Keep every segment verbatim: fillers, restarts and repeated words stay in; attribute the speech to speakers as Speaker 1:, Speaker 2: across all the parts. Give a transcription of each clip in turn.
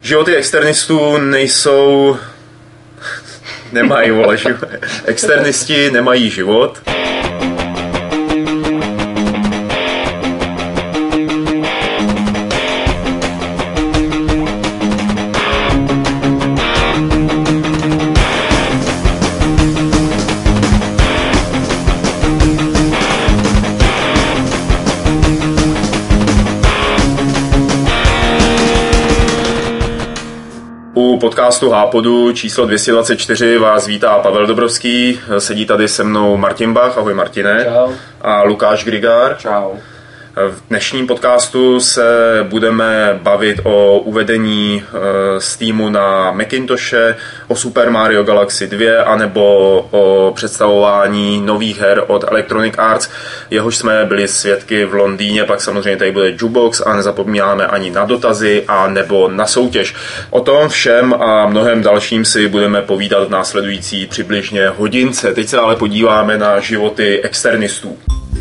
Speaker 1: Životy externistů nejsou... Nemají, vole, život. Externisti nemají život. U podcastu Hápodu číslo dvě stě dvacet čtyři vás vítá Pavel Dobrovský, sedí tady se mnou Martin Bach, ahoj Martine.
Speaker 2: Čau.
Speaker 1: A Lukáš Grigár.
Speaker 2: Čau.
Speaker 1: V dnešním podcastu se budeme bavit o uvedení Steamu na Macintoshe, o Super Mario Galaxy dva, anebo o představování nových her od Electronic Arts, jehož jsme byli svědky v Londýně, pak samozřejmě tady bude Jukebox a nezapomínáme ani na dotazy a nebo na soutěž. O tom všem a mnohem dalším si budeme povídat v následující přibližně hodince. Teď se ale podíváme na životy externistů.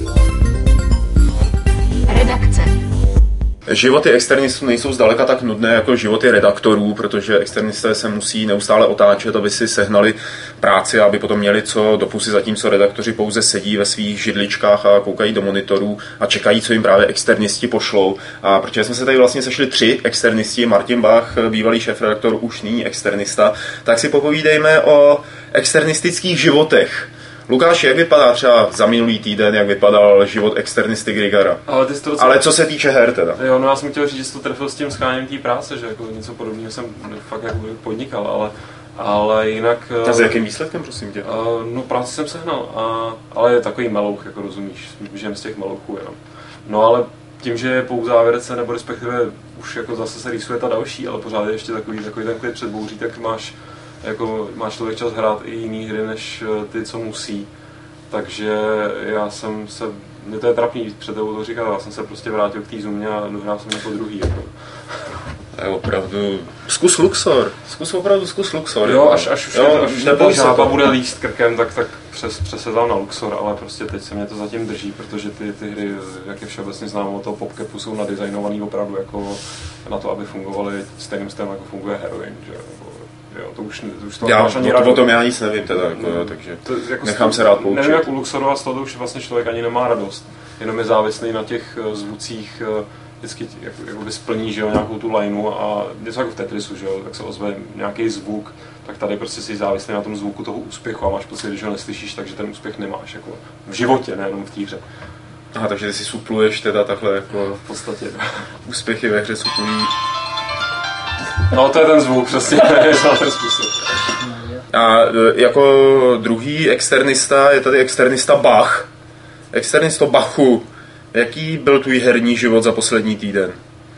Speaker 1: Životy externistů nejsou zdaleka tak nudné jako životy redaktorů, protože externisté se musí neustále otáčet, aby si sehnali práci a aby potom měli co do pusy, zatímco redaktoři pouze sedí ve svých židličkách a koukají do monitorů a čekají, co jim právě externisti pošlou. A protože jsme se tady vlastně sešli tři externisti, Martin Bach, bývalý šéfredaktor, už nyní externista, tak si popovídejme o externistických životech. Lukáš, jak vypadá třeba za minulý týden, jak vypadal život externisty Grigara?
Speaker 2: Ale, ty to
Speaker 1: Ale co se týče her teda?
Speaker 2: Jo, no já jsem chtěl říct, že jsi to trefil s tím scháněním té práce, že jako něco podobného jsem fakt jako podnikal, ale, ale jinak...
Speaker 1: A s jakým výsledkem, prosím tě?
Speaker 2: Uh, no práci jsem sehnal, a, ale je takový melouch, jako rozumíš, žijem z těch melouchů jenom. No ale tím, že je po závěrce, nebo respektive už jako zase se rýsuje ta další, ale pořád je ještě takový, takový ten klid před bouří, tak máš jako má člověk čas hrát i jiný hry, než ty, co musí. Takže já jsem se, mě to je trapný před tebou to říkat, já jsem se prostě vrátil k té Zumě a dohrál jsem jako druhý. Jako.
Speaker 1: To je opravdu, zkus Luxor, zkus opravdu, zkus Luxor.
Speaker 2: Jo, až, až už,
Speaker 1: jo,
Speaker 2: je, až ta žába bude líst krkem, tak, tak přes, přesedal na Luxor, ale prostě teď se mě to zatím drží, protože ty, ty hry, jak je všeobecně známo od toho PopCapu, jsou nadizajnovaný opravdu jako na to, aby fungovaly stejným stylem, jako funguje Heroin, že jo, to už, už to
Speaker 1: já,
Speaker 2: máš ani
Speaker 1: rád. O tom já nic nevím teda, jako, no, takže to, jako nechám se rád poučit.
Speaker 2: Nevím, jak u Luxoru a z toho už vlastně člověk ani nemá radost, jenom je závislý na těch zvucích, vždycky jako, jako splní, že jo, nějakou tu lineu a něco jako v Tetrisu, že jo, tak se ozve nějaký zvuk, tak tady prostě jsi závislý na tom zvuku toho úspěchu a máš pocit, když ho neslyšíš, takže ten úspěch nemáš, jako v životě, nejenom v té hře.
Speaker 1: Aha, takže ty si supluješ teda takhle jako
Speaker 2: v podstatě.
Speaker 1: Úspěchy ve hře suplují.
Speaker 2: No to je ten zvuk, přesně, je to ten způsob.
Speaker 1: A jako druhý externista je tady externista Bach. Externisto Bachu, jaký byl tvůj herní život za poslední týden?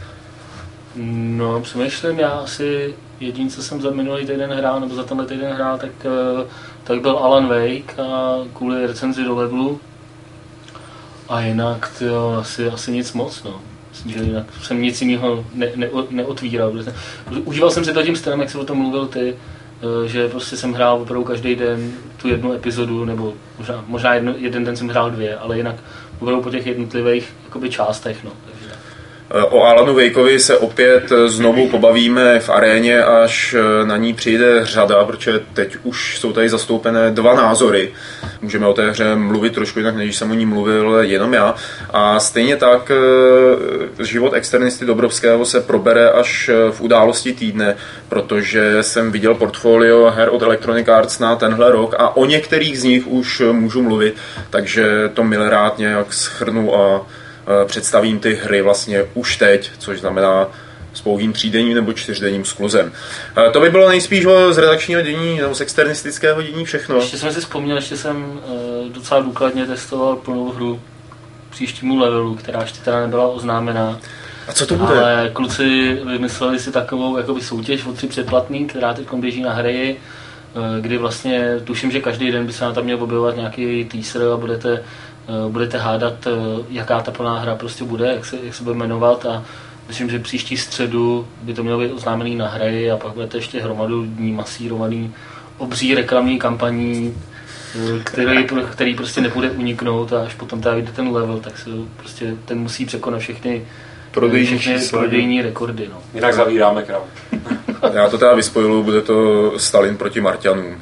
Speaker 3: No, přemýšlím, já asi jediný, co jsem za minulý týden hrál, nebo za tenhle týden hrál, tak, tak byl Alan Wake a kvůli recenzi do levelu. A jinak, tyjo, asi, asi nic moc, no. Myslím, že jinak jsem nic jiného ne, ne, neotvíral. Užíval jsem si to tím stylem, jak jsi o tom mluvil ty, že prostě jsem hrál opravdu každý den tu jednu epizodu, nebo možná, možná jedno, jeden den jsem hrál dvě, ale jinak opravdu po těch jednotlivých jakoby částech. No, takže.
Speaker 1: O Alanu Wakeovi se opět znovu pobavíme v aréně, až na ní přijde řada, protože teď už jsou tady zastoupené dva názory. Můžeme o té hře mluvit trošku jinak, než jsem o ní mluvil jenom já. A stejně tak život externisty Dobrovského se probere až v události týdne, protože jsem viděl portfolio her od Electronic Arts na tenhle rok a o některých z nich už můžu mluvit, takže to milé rád nějak shrnu a představím ty hry vlastně už teď, což znamená s pouhým třídenním nebo čtyřdenním skluzem. To by bylo nejspíš z redakčního dění nebo z externistického dění všechno.
Speaker 3: Ještě jsem si vzpomněl, ještě jsem docela důkladně testoval plnou hru příštímu levelu, která ještě teda nebyla oznámená.
Speaker 1: A co to bude?
Speaker 3: Ale kluci vymysleli si takovou jakoby soutěž o tři předplatný, která teď běží na hry, kdy vlastně tuším, že každý den by se na tam měl objevovat nějaký teaser a budete budete hádat, jaká ta plná hra prostě bude, jak se, jak se bude jmenovat a myslím, že příští středu by to mělo být oznámený na hry a pak budete ještě hromadu dní masírovaný obří reklamní kampaní, který, který prostě nepůjde uniknout a až potom tady vyjde ten level, tak se prostě ten musí překonat všechny
Speaker 1: prodejní,
Speaker 3: všechny prodejní rekordy. No.
Speaker 2: Jinak zavíráme krám.
Speaker 1: Já to teda vyspojiluju, bude to Stalin proti Marťanům.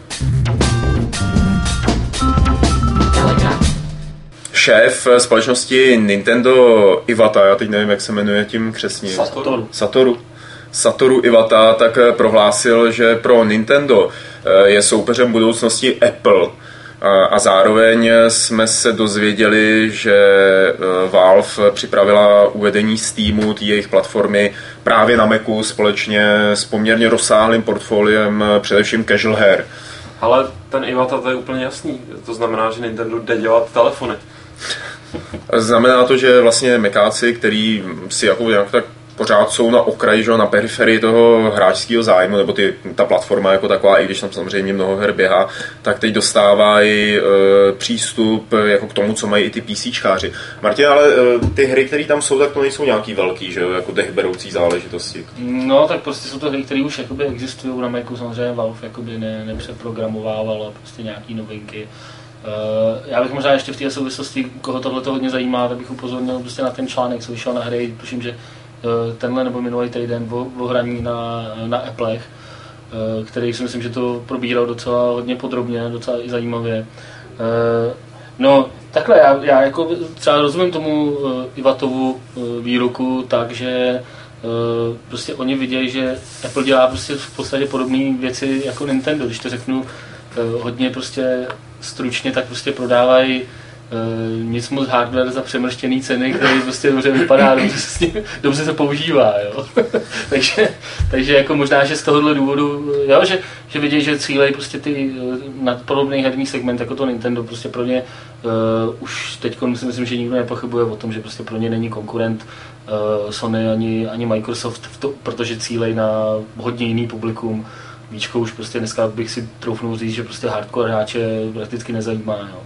Speaker 1: Šéf společnosti Nintendo Iwata, já teď nevím, jak se jmenuje tím křestním.
Speaker 3: Satoru.
Speaker 1: Satoru. Satoru Iwata tak prohlásil, že pro Nintendo je soupeřem budoucnosti Apple. A zároveň jsme se dozvěděli, že Valve připravila uvedení Steamu, té jejich platformy, právě na Macu společně s poměrně rozsáhlým portfoliem, především casual her.
Speaker 2: Ale ten Iwata, to je úplně jasný. To znamená, že Nintendo jde dělat telefony.
Speaker 1: Znamená to, že vlastně Makáci, který si jako nějak tak pořád jsou na okraji, že, na periferii toho hráčského zájmu, nebo ty, ta platforma jako taková, i když tam samozřejmě mnoho her běhá, tak teď dostávají e, přístup jako k tomu, co mají i ty PCčkáři. Martin, ale e, ty hry, které tam jsou, tak to nejsou nějaký velký, že jo, jako dechberoucí záležitosti.
Speaker 3: No, tak prostě jsou to hry, které už jakoby existují na Macu, samozřejmě Valve jakoby ne, nepřeprogramovával a prostě nějaký novinky. Uh, já bych možná ještě v té souvislosti, koho tohle to hodně zajímá, tak bych upozornil prostě na ten článek, co vyšel na hry, tuším, že uh, tenhle nebo minulý týden o, o hraní na, na Applech, uh, který si myslím, že to probíral docela hodně podrobně, docela i zajímavě. Uh, no, takhle, já, já jako třeba rozumím tomu uh, Iwatovu uh, výroku tak, že uh, prostě oni vidějí, že Apple dělá prostě v podstatě podobné věci jako Nintendo, když to řeknu uh, hodně prostě stručně, tak prostě prodávají uh, nic moc hardware za přemrštěný ceny, který prostě dobře vypadá, dobře se, ním, dobře se používá, jo. takže, takže jako možná, že z tohohle důvodu, jo, že, že vidí, že cílejí prostě ty na podobný herní segment, jako to Nintendo, prostě pro ně uh, už teď si myslím, že nikdo nepochybuje o tom, že prostě pro ně není konkurent uh, Sony ani, ani Microsoft, v to, protože cílejí na hodně jiný publikum. Víčko už prostě dneska bych si troufnul říct, že prostě hardcore hráče prakticky nezajímá. Jo.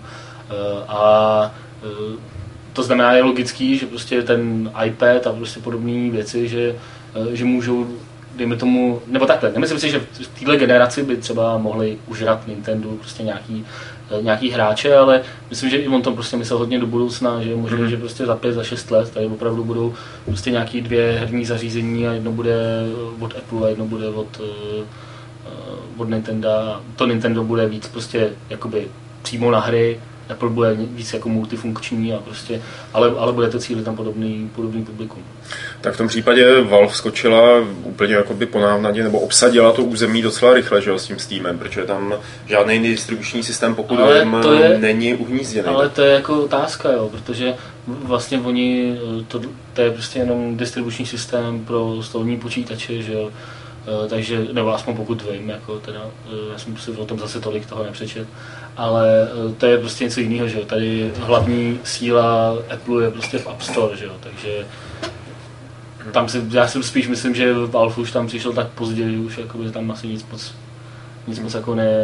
Speaker 3: A to znamená, je logický, že prostě ten iPad a prostě podobné věci, že, že můžou, dejme tomu, nebo takhle, nemyslím si, že v této generaci by třeba mohli užrat Nintendo prostě nějaký, nějaký hráče, ale myslím, že i on tom prostě myslel hodně do budoucna, že možná, mm-hmm. že prostě za pět, za šest let tady opravdu budou prostě nějaký dvě herní zařízení a jedno bude od Apple a jedno bude od od Nintendo. To Nintendo bude víc prostě jakoby přímo na hry, Apple bude víc jako multifunkční a prostě, ale, ale bude to cílit tam podobný, podobný publikum.
Speaker 1: Tak v tom případě Valve skočila úplně jakoby po návnadě, nebo obsadila to území docela rychle, že jo, s tím Steamem, protože tam žádný distribuční systém, pokud vím, není uhnízděný.
Speaker 3: Ale to je jako otázka, jo, protože vlastně oni, to, to je prostě jenom distribuční systém pro stolní počítače, že jo. Uh, takže, nebo aspoň pokud vím, jako teda, uh, já jsem si o tom zase tolik toho nepřečet, ale uh, to je prostě něco jiného, že jo, tady hlavní síla Apple je prostě v App Store, že jo, takže tam si, já si spíš myslím, že Valve už tam přišel tak později, už jakoby tam asi nic moc, nic moc jako ne,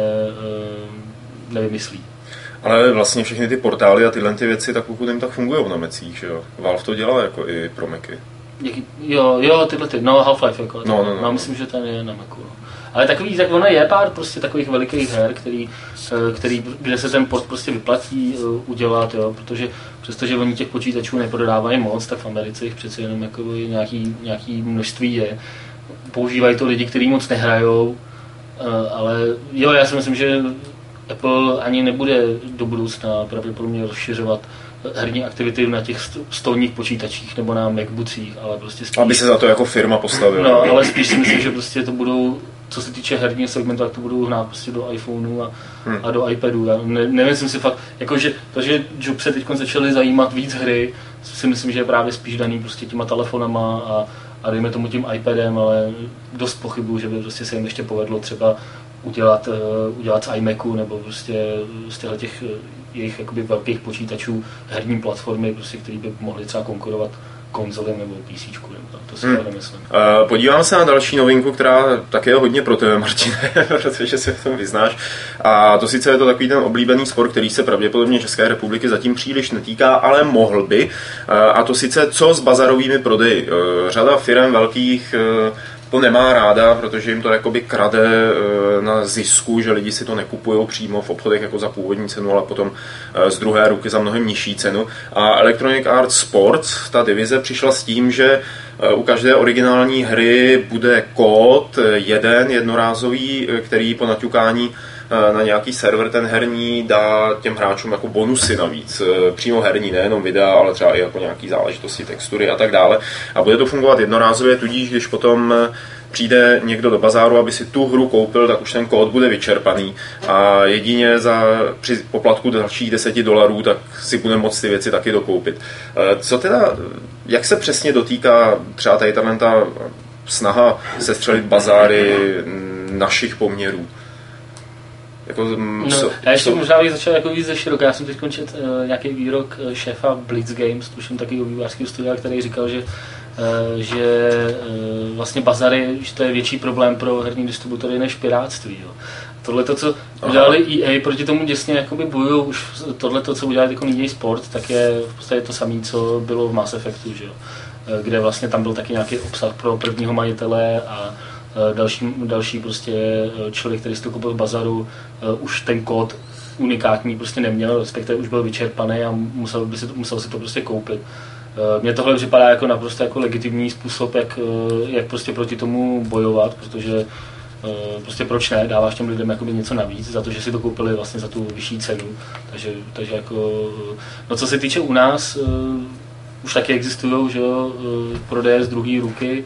Speaker 3: uh, nevymyslí.
Speaker 1: Ale vlastně všechny ty portály a tyhle ty věci, tak pokud jim tak fungují na Macích, že jo, Valve to dělá jako i pro Macy.
Speaker 3: Jaký, jo, jo, tyhle ty, no Half-Life jako,
Speaker 1: no, no, no,
Speaker 3: no, myslím, že ten je na Macu, no. Ale takový, tak ono je pár prostě takových velikých her, který, který, kde se ten port prostě vyplatí udělat, jo, protože přestože oni těch počítačů neprodávají moc, tak v Americe jich přece jenom jako nějaký, nějaký množství je. Používají to lidi, kteří moc nehrajou, ale jo, já si myslím, že Apple ani nebude do budoucna pravděpodobně rozšiřovat herní aktivity na těch stolních počítačích nebo na MacBookích, ale prostě spíš...
Speaker 1: Aby se za to jako firma postavila.
Speaker 3: No, ale spíš si myslím, že prostě to budou, co se týče herního segmentu, tak to budou hnát prostě do iPhoneu a, hmm. a do iPadu. Já ne, nemyslím si fakt, jakože to, že Job se teď začali zajímat víc hry, si myslím, že je právě spíš daný prostě těma telefonama a, a dejme tomu tím iPadem, ale dost pochybuju, že by prostě se jim ještě povedlo třeba udělat, uh, udělat z iMacu nebo prostě z těchto těch jejich jakoby velkých počítačů herní platformy, prostě, které by mohly třeba konkurovat konzoli nebo PCčku, nebo to si hmm. nemyslím.
Speaker 1: Uh, podívám se na další novinku, která také je hodně pro tebe, Martine, protože se v tom vyznáš. A to sice je to takový ten oblíbený sport, který se pravděpodobně České republiky zatím příliš netýká, ale mohl by. Uh, a to sice co s bazarovými prodeji. Uh, řada firem velkých uh, to nemá ráda, protože jim to jakoby krade na zisku, že lidi si to nekupují přímo v obchodech jako za původní cenu, ale potom z druhé ruky za mnohem nižší cenu. A Electronic Arts Sports, ta divize, přišla s tím, že u každé originální hry bude kód jeden jednorázový, který po naťukání na nějaký server ten herní dá těm hráčům jako bonusy navíc. Přímo herní, nejenom videa, ale třeba i jako nějaký záležitosti, textury a tak dále. A bude to fungovat jednorázově, tudíž když potom přijde někdo do bazáru, aby si tu hru koupil, tak už ten kód bude vyčerpaný a jedině za při poplatku dalších deseti dolarů, tak si bude moct ty věci taky dokoupit. Co teda, jak se přesně dotýká třeba tady ta snaha sestřelit bazáry našich poměrů? Jako,
Speaker 3: no, so, já ještě so... možná bych začal jako víc ze široka. Já jsem teď končet uh, nějaký výrok uh, šéfa Blitz Games, tuším takového vývojářského studia, který říkal, že, uh, že uh, vlastně bazary, že to je větší problém pro herní distributory než pirátství. Jo. Tohle to, co udělali E A, proti tomu děsně jakoby bojují, už tohle to, co udělali jako E A Sport, tak je v podstatě to samé, co bylo v Mass Effectu, že jo. Uh, kde vlastně tam byl taky nějaký obsah pro prvního majitele a Další, další prostě člověk, který si to koupil v bazaru, už ten kód unikátní prostě neměl, respektive už byl vyčerpaný a musel, by si to, musel si to prostě koupit. Mně tohle připadá jako naprosto jako legitimní způsob, jak, jak prostě proti tomu bojovat, protože prostě proč ne, dáváš těm lidem jakoby něco navíc za to, že si to koupili vlastně za tu vyšší cenu. Takže, takže jako, no co se týče u nás, už taky existují, že jo, prodeje z druhé ruky,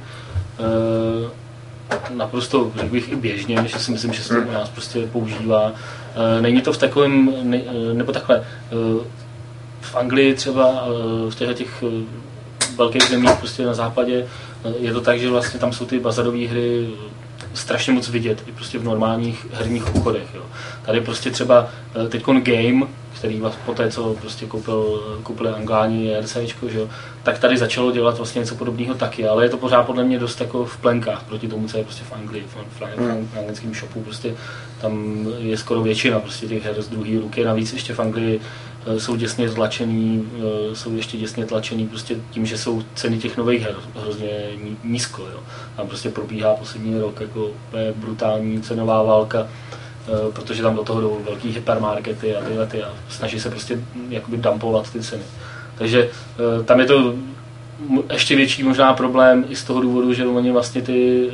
Speaker 3: naprosto, řekl bych, i běžně, že si myslím, že se to u nás prostě používá. Není to v takovém, ne, nebo takhle, v Anglii třeba, v těchto těch velkých zemích prostě na západě, je to tak, že vlastně tam jsou ty bazarové hry strašně moc vidět, i prostě v normálních herních obchodech. Jo. Tady prostě třeba teďkon Game, který vlastně po té, co prostě koupil, koupili Angláni RCčko, že jo, tak tady začalo dělat vlastně něco podobného taky, ale je to pořád podle mě dost jako v plenkách proti tomu, co je prostě v Anglii, v, v, v, v anglickém shopu, prostě tam je skoro většina prostě těch her z druhé ruky, navíc ještě v Anglii jsou děsně tlačený, jsou ještě děsně tlačený prostě tím, že jsou ceny těch nových her hrozně nízko, jo. Tam prostě probíhá poslední rok jako brutální cenová válka, protože tam do toho jdou velký hypermarkety a tyhle ty a snaží se prostě jakoby dumpovat ty ceny. Takže tam je to ještě větší možná problém i z toho důvodu, že oni vlastně ty,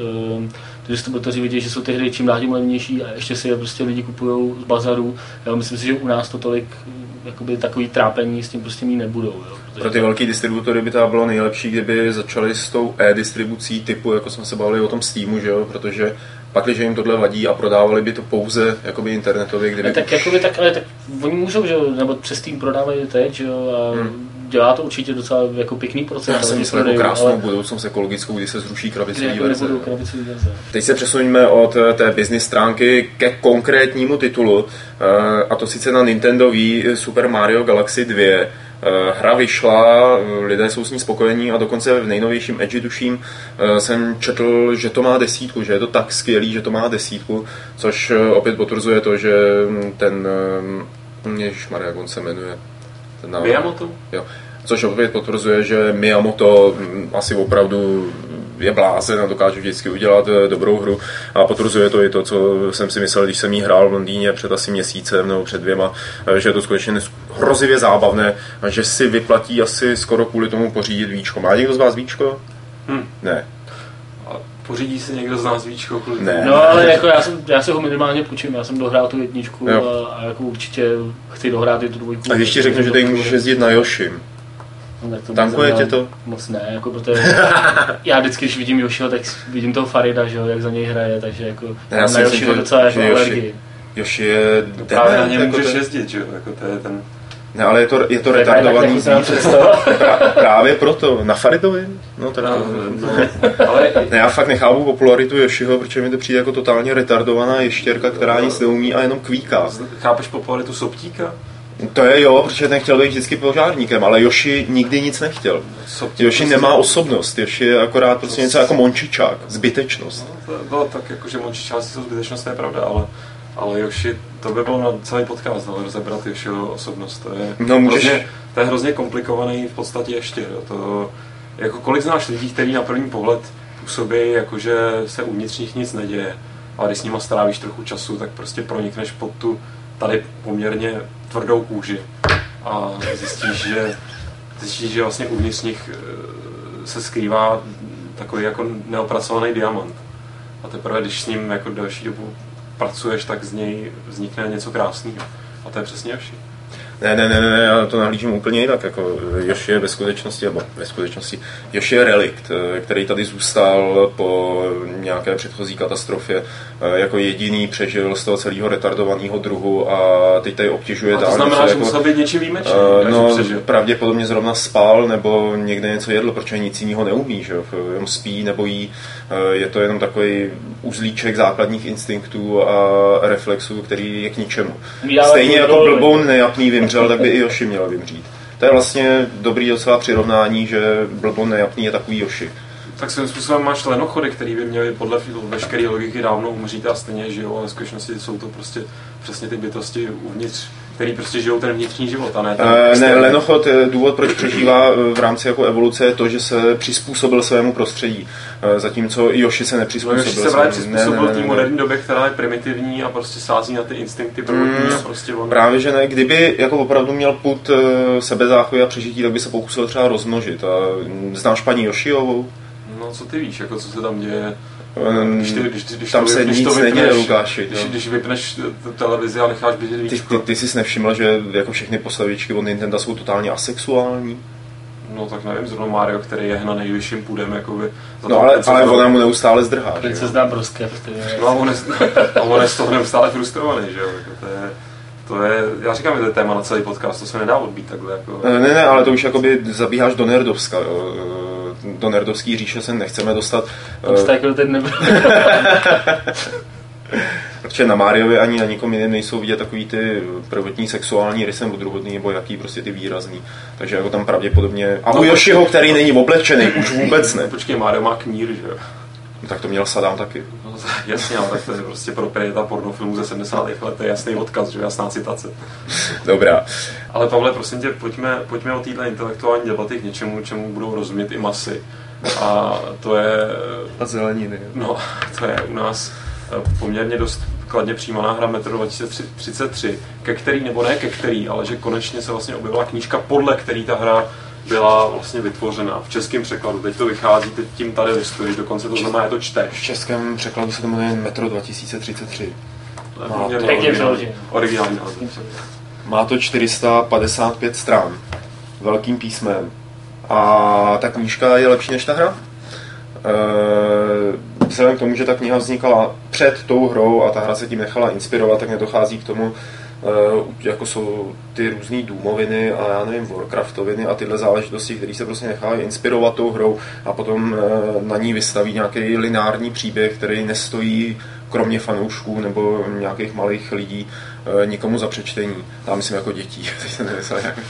Speaker 3: ty distributoři vidí, že jsou ty hry čím dál tím levnější a ještě si je prostě lidi kupují z bazarů. Já myslím si, že u nás to tolik jakoby takový trápení s tím prostě mít nebudou. Jo,
Speaker 1: pro ty velký distributory by to bylo nejlepší, kdyby začali s tou e-distribucí typu, jako jsme se bavili o tom Steamu, že jo, protože pak, když jim tohle vadí a prodávali by to pouze jakoby internetově, kdyby...
Speaker 3: Ne, tak jakoby tak, ale tak oni můžou, že jo, nebo přes Steam prodávají teď, že jo, a hmm. dělá to určitě docela jako pěkný procent.
Speaker 1: Já jsem myslel jako krásnou ale... budoucnout ekologickou, kdy se zruší krabicový verze.
Speaker 3: verze.
Speaker 1: Teď se přesuníme od té business stránky ke konkrétnímu titulu, a to sice na Nintendo Wii Super Mario Galaxy dva. Hra vyšla, lidé jsou s ní spokojení a dokonce v nejnovějším Edge tuším jsem četl, že to má desítku, že je to tak skvělý, že to má desítku, což opět potvrzuje to, že ten, ježišmarja, jak on se jmenuje?
Speaker 2: Ten Miyamoto?
Speaker 1: Jo. Což opět potvrzuje, že Miyamoto asi opravdu je blázen a dokáže vždycky udělat dobrou hru a potvrzuje to i to, co jsem si myslel, když jsem jí hrál v Londýně před asi měsícem nebo před dvěma, že je to skutečně hrozivě zábavné a že si vyplatí asi skoro kvůli tomu pořídit víčko. Má někdo z vás víčko?
Speaker 2: Hm.
Speaker 1: Ne.
Speaker 2: A pořídí si někdo z nás víčko kvůli
Speaker 1: ne.
Speaker 3: No ale jako já, jsem, já si ho minimálně půjčím, já jsem dohrál tu jedničku a, a jako určitě chci dohrát i tu dvojku.
Speaker 1: A když ti řeknu, že tady můžeš jezdit na Yoshim.
Speaker 3: No,
Speaker 1: tankuje tě to?
Speaker 3: Moc ne, jako protože já vždycky, když vidím Yoshiho, tak vidím toho Farida, že jo, jak za něj hraje, takže jako
Speaker 1: já
Speaker 3: na Yoshiho docela jako alergii.
Speaker 1: Yoshi je...
Speaker 2: No, právě na něm můžeš ten... jezdit, že jo, jako to je ten...
Speaker 1: Ne, ale je to, je to retardovaný zvířat. Právě proto. Na Faridovi? No, tak no, to...
Speaker 2: no, ale...
Speaker 1: Ne, já fakt nechápu popularitu Yoshiho, protože mi to přijde jako totálně retardovaná ještěrka, která nic neumí a jenom kvíká.
Speaker 2: Chápeš popularitu Soptíka?
Speaker 1: To je jo, protože ten chtěl být vždycky požárníkem, ale Yoshi nikdy nic nechtěl.
Speaker 2: Soptík
Speaker 1: Yoshi
Speaker 2: prostě...
Speaker 1: nemá osobnost, Yoshi je akorát prostě něco jako Mončičák, zbytečnost.
Speaker 2: No, to bylo tak jako, že Mončičáci jsou zbytečnost, to je pravda, ale... Ale Yoshi, to by bylo na celý podcast, ale rozebrat Yoshiho osobnost, to je,
Speaker 1: no, můžeš...
Speaker 2: hrozně, to je hrozně komplikovaný v podstatě ještě. Jo. To, jako kolik znáš lidí, kteří na první pohled působí jako, že se uvnitř nich nic neděje, ale když s nima strávíš trochu času, tak prostě pronikneš pod tu tady poměrně tvrdou kůži a zjistíš, že, zjistíš, že vlastně uvnitř nich se skrývá takový jako neopracovaný diamant. A teprve, když s ním jako další dobu pracuješ, tak z něj vznikne něco krásného. A to je přesně Yoshi.
Speaker 1: Ne, ne, ne, ne, já to nahlížím úplně jinak, jako Yoshi je ve skutečnosti, nebo ve skutečnosti, Yoshi je relikt, který tady zůstal po nějaké předchozí katastrofě, jako jediný přežil z toho celého retardovaného druhu a teď tady obtěžuje dál.
Speaker 2: A to znamená, že
Speaker 1: jako,
Speaker 2: musel být něčím výjimečný,
Speaker 1: uh, no, pravděpodobně zrovna spal, nebo někde něco jedl, protože nic jiného neumí, že jo, jenom spí nebo jí, je to jenom takový uzlíček základních instinktů a reflexů, který je k ničemu. Stejně jako blboun nejapný vymřel, tak by i Yoshi měl vymřít. To je vlastně dobrý docela přirovnání, že blboun nejapný je takový Yoshi.
Speaker 2: Tak svým způsobem máš lenochody, který by měli podle veškeré logiky dávno umřít a stejně žijou, ale v skutečnosti jsou to prostě přesně ty bytosti uvnitř, který prostě žijou ten vnitřní život, a ne ten
Speaker 1: uh, Ne, lenochod, důvod, proč přežívá v rámci jako evoluce, je to, že se přizpůsobil svému prostředí, uh, zatímco Yoshi se nepřizpůsobil.
Speaker 2: Yoshi se právě přizpůsobil té moderní době, která je primitivní a prostě sází na ty instinkty prvotní mm, a prostě on...
Speaker 1: Právě, že ne, kdyby jako opravdu měl pud uh, sebezáchovy a přežití, tak by se pokusil třeba rozmnožit. A znáš paní Yoshiovou?
Speaker 2: No, co ty víš, jako co se tam děje?
Speaker 1: Když ty, když, když tam to, se když nic to vypneš, neděje, Lukáši.
Speaker 2: Když, když vypneš televizi a necháš běžet víčko.
Speaker 1: Ty, ty, ty jsi nevšiml, že jako všechny postavičky od Nintendo jsou totálně asexuální?
Speaker 2: No tak nevím, zrovna Mario, který je na nejvyšším půdem, jakoby...
Speaker 1: No ale, ale ona mu neustále zdrhá,
Speaker 3: že jo? Se zdá broskev,
Speaker 2: No a on je, a on je z toho neustále frustrovaný, že jo? Jako to je... To je, já říkám, že to je téma na celý podcast, to se nedá odbít takhle. Jako...
Speaker 1: Ne, ne, ale to už jakoby zabíháš do Nerdovska, jo. Do nerdovský říše se nechceme dostat.
Speaker 3: Tam jste jako teď nebyl.
Speaker 1: Protože na Mariovi ani na nikom jiném nejsou vidět takový ty prvotní sexuální rysy nebo druhotný, nebo jaký prostě ty výrazný. Takže jako tam pravděpodobně... A no, u Yoshiho, který není oblečený, už vůbec ne.
Speaker 2: Počkej, Mario má knír, že jo?
Speaker 1: No, tak to měl Saddam taky.
Speaker 2: No, jasně, ale tak to je prostě proprieta pornofilmů ze sedmdesátých let, to je jasný odkaz, že jasná citace.
Speaker 1: Dobrá.
Speaker 2: Ale Pavle, prosím tě, pojďme, pojďme o této intelektuální debaty k něčemu, čemu budou rozumět i masy. A to je...
Speaker 1: A zeleniny.
Speaker 2: No, to je u nás poměrně dost kladně přijímaná hra Metro dva tisíce třicet tři, ke který, nebo ne ke který, ale že konečně se vlastně objevila knížka, podle který ta hra byla vlastně vytvořena v českém překladu. Teď to vychází, teď tím tady listuješ, dokonce to znamená, že to čteš.
Speaker 1: V českém překladu se to jmenuje Metro dva tisíce třicet tři.
Speaker 2: To je poměrně originální, originální název.
Speaker 1: Má to čtyři sta padesát pět stran, velkým písmem. A ta knížka je lepší než ta hra. E, vzhledem k tomu, že ta kniha vznikala před tou hrou a ta hra se tím nechala inspirovat, tak nedochází k tomu, e, jako jsou ty různý důmoviny a já nevím, Warcraftoviny a tyhle záležitosti, které se prostě nechávají inspirovat tou hrou a potom e, na ní vystaví nějaký lineární příběh, který nestojí kromě fanoušků nebo nějakých malých lidí e, nikomu za přečtení. Já myslím jako dětí. Teď se nemyslel jak...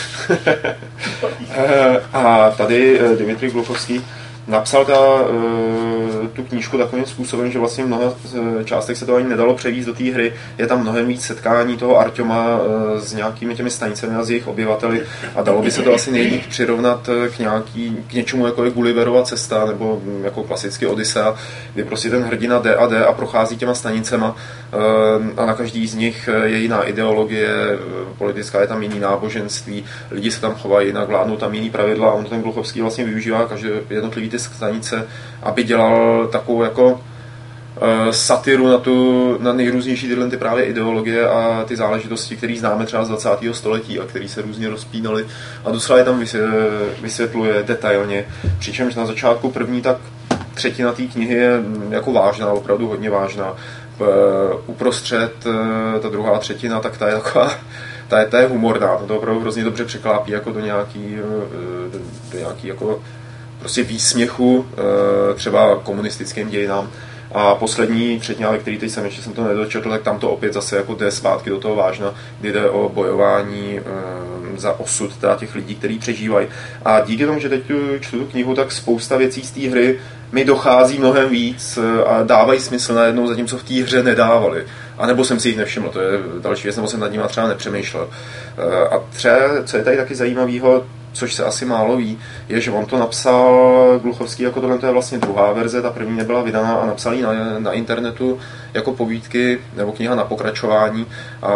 Speaker 1: e, a tady e, Dmitry Gluchovský napsal ta, e, tu knížku takovým způsobem, že vlastně v mnoha částech se to ani nedalo převízt do té hry. Je tam mnohem víc setkání toho Artyoma e, s nějakými těmi stanicemi a s jejich obyvateli a dalo by se to asi nejlíp přirovnat k, nějaký, k něčemu jako je Gulliverova cesta nebo jako klasicky Odyssea, kdy prostě ten hrdina jde a jde a prochází těma stanicema e, a na každý z nich je jiná ideologie, politická, je tam jiný náboženství, lidi se tam chovají jinak, vládnou tam jiný pravidla a on ten Gluchovský vlastně využívá každý jednotlivý ty stanice, aby dělal takovou jako uh, satiru na, tu, na nejrůznější tyhle ty právě ideologie a ty záležitosti, které známe třeba z dvacátého století a které se různě rozpínaly a docela je tam vysvětluje detailně. Přičemž na začátku první tak třetina té knihy je jako vážná, opravdu hodně vážná. Uprostřed ta druhá třetina, tak ta je taková, ta je, ta je humorná, to opravdu hrozně dobře překlápí jako do nějaký, do nějaký jako prostě výsměchu třeba komunistickým dějinám. A poslední třetina, ve který teď jsem ještě jsem to nedočetl, tak tam to opět zase jako jde zpátky do toho vážna, kdy jde o bojování za osud teda těch lidí, kteří přežívají. A díky tomu, že teď tu čtu tu knihu, tak spousta věcí z té hry mi dochází mnohem víc a dávají smysl najednou, zatímco v té hře nedávali. A nebo jsem si jich nevšiml, to je další věc, nebo jsem nad nimi třeba nepřemýšlel. A třeba, co je tady taky zajímavého, což se asi málo ví, je, že on to napsal Gluchovský, jako tohle to je vlastně druhá verze, ta první nebyla vydaná a napsal ji na, na internetu jako povídky nebo kniha na pokračování a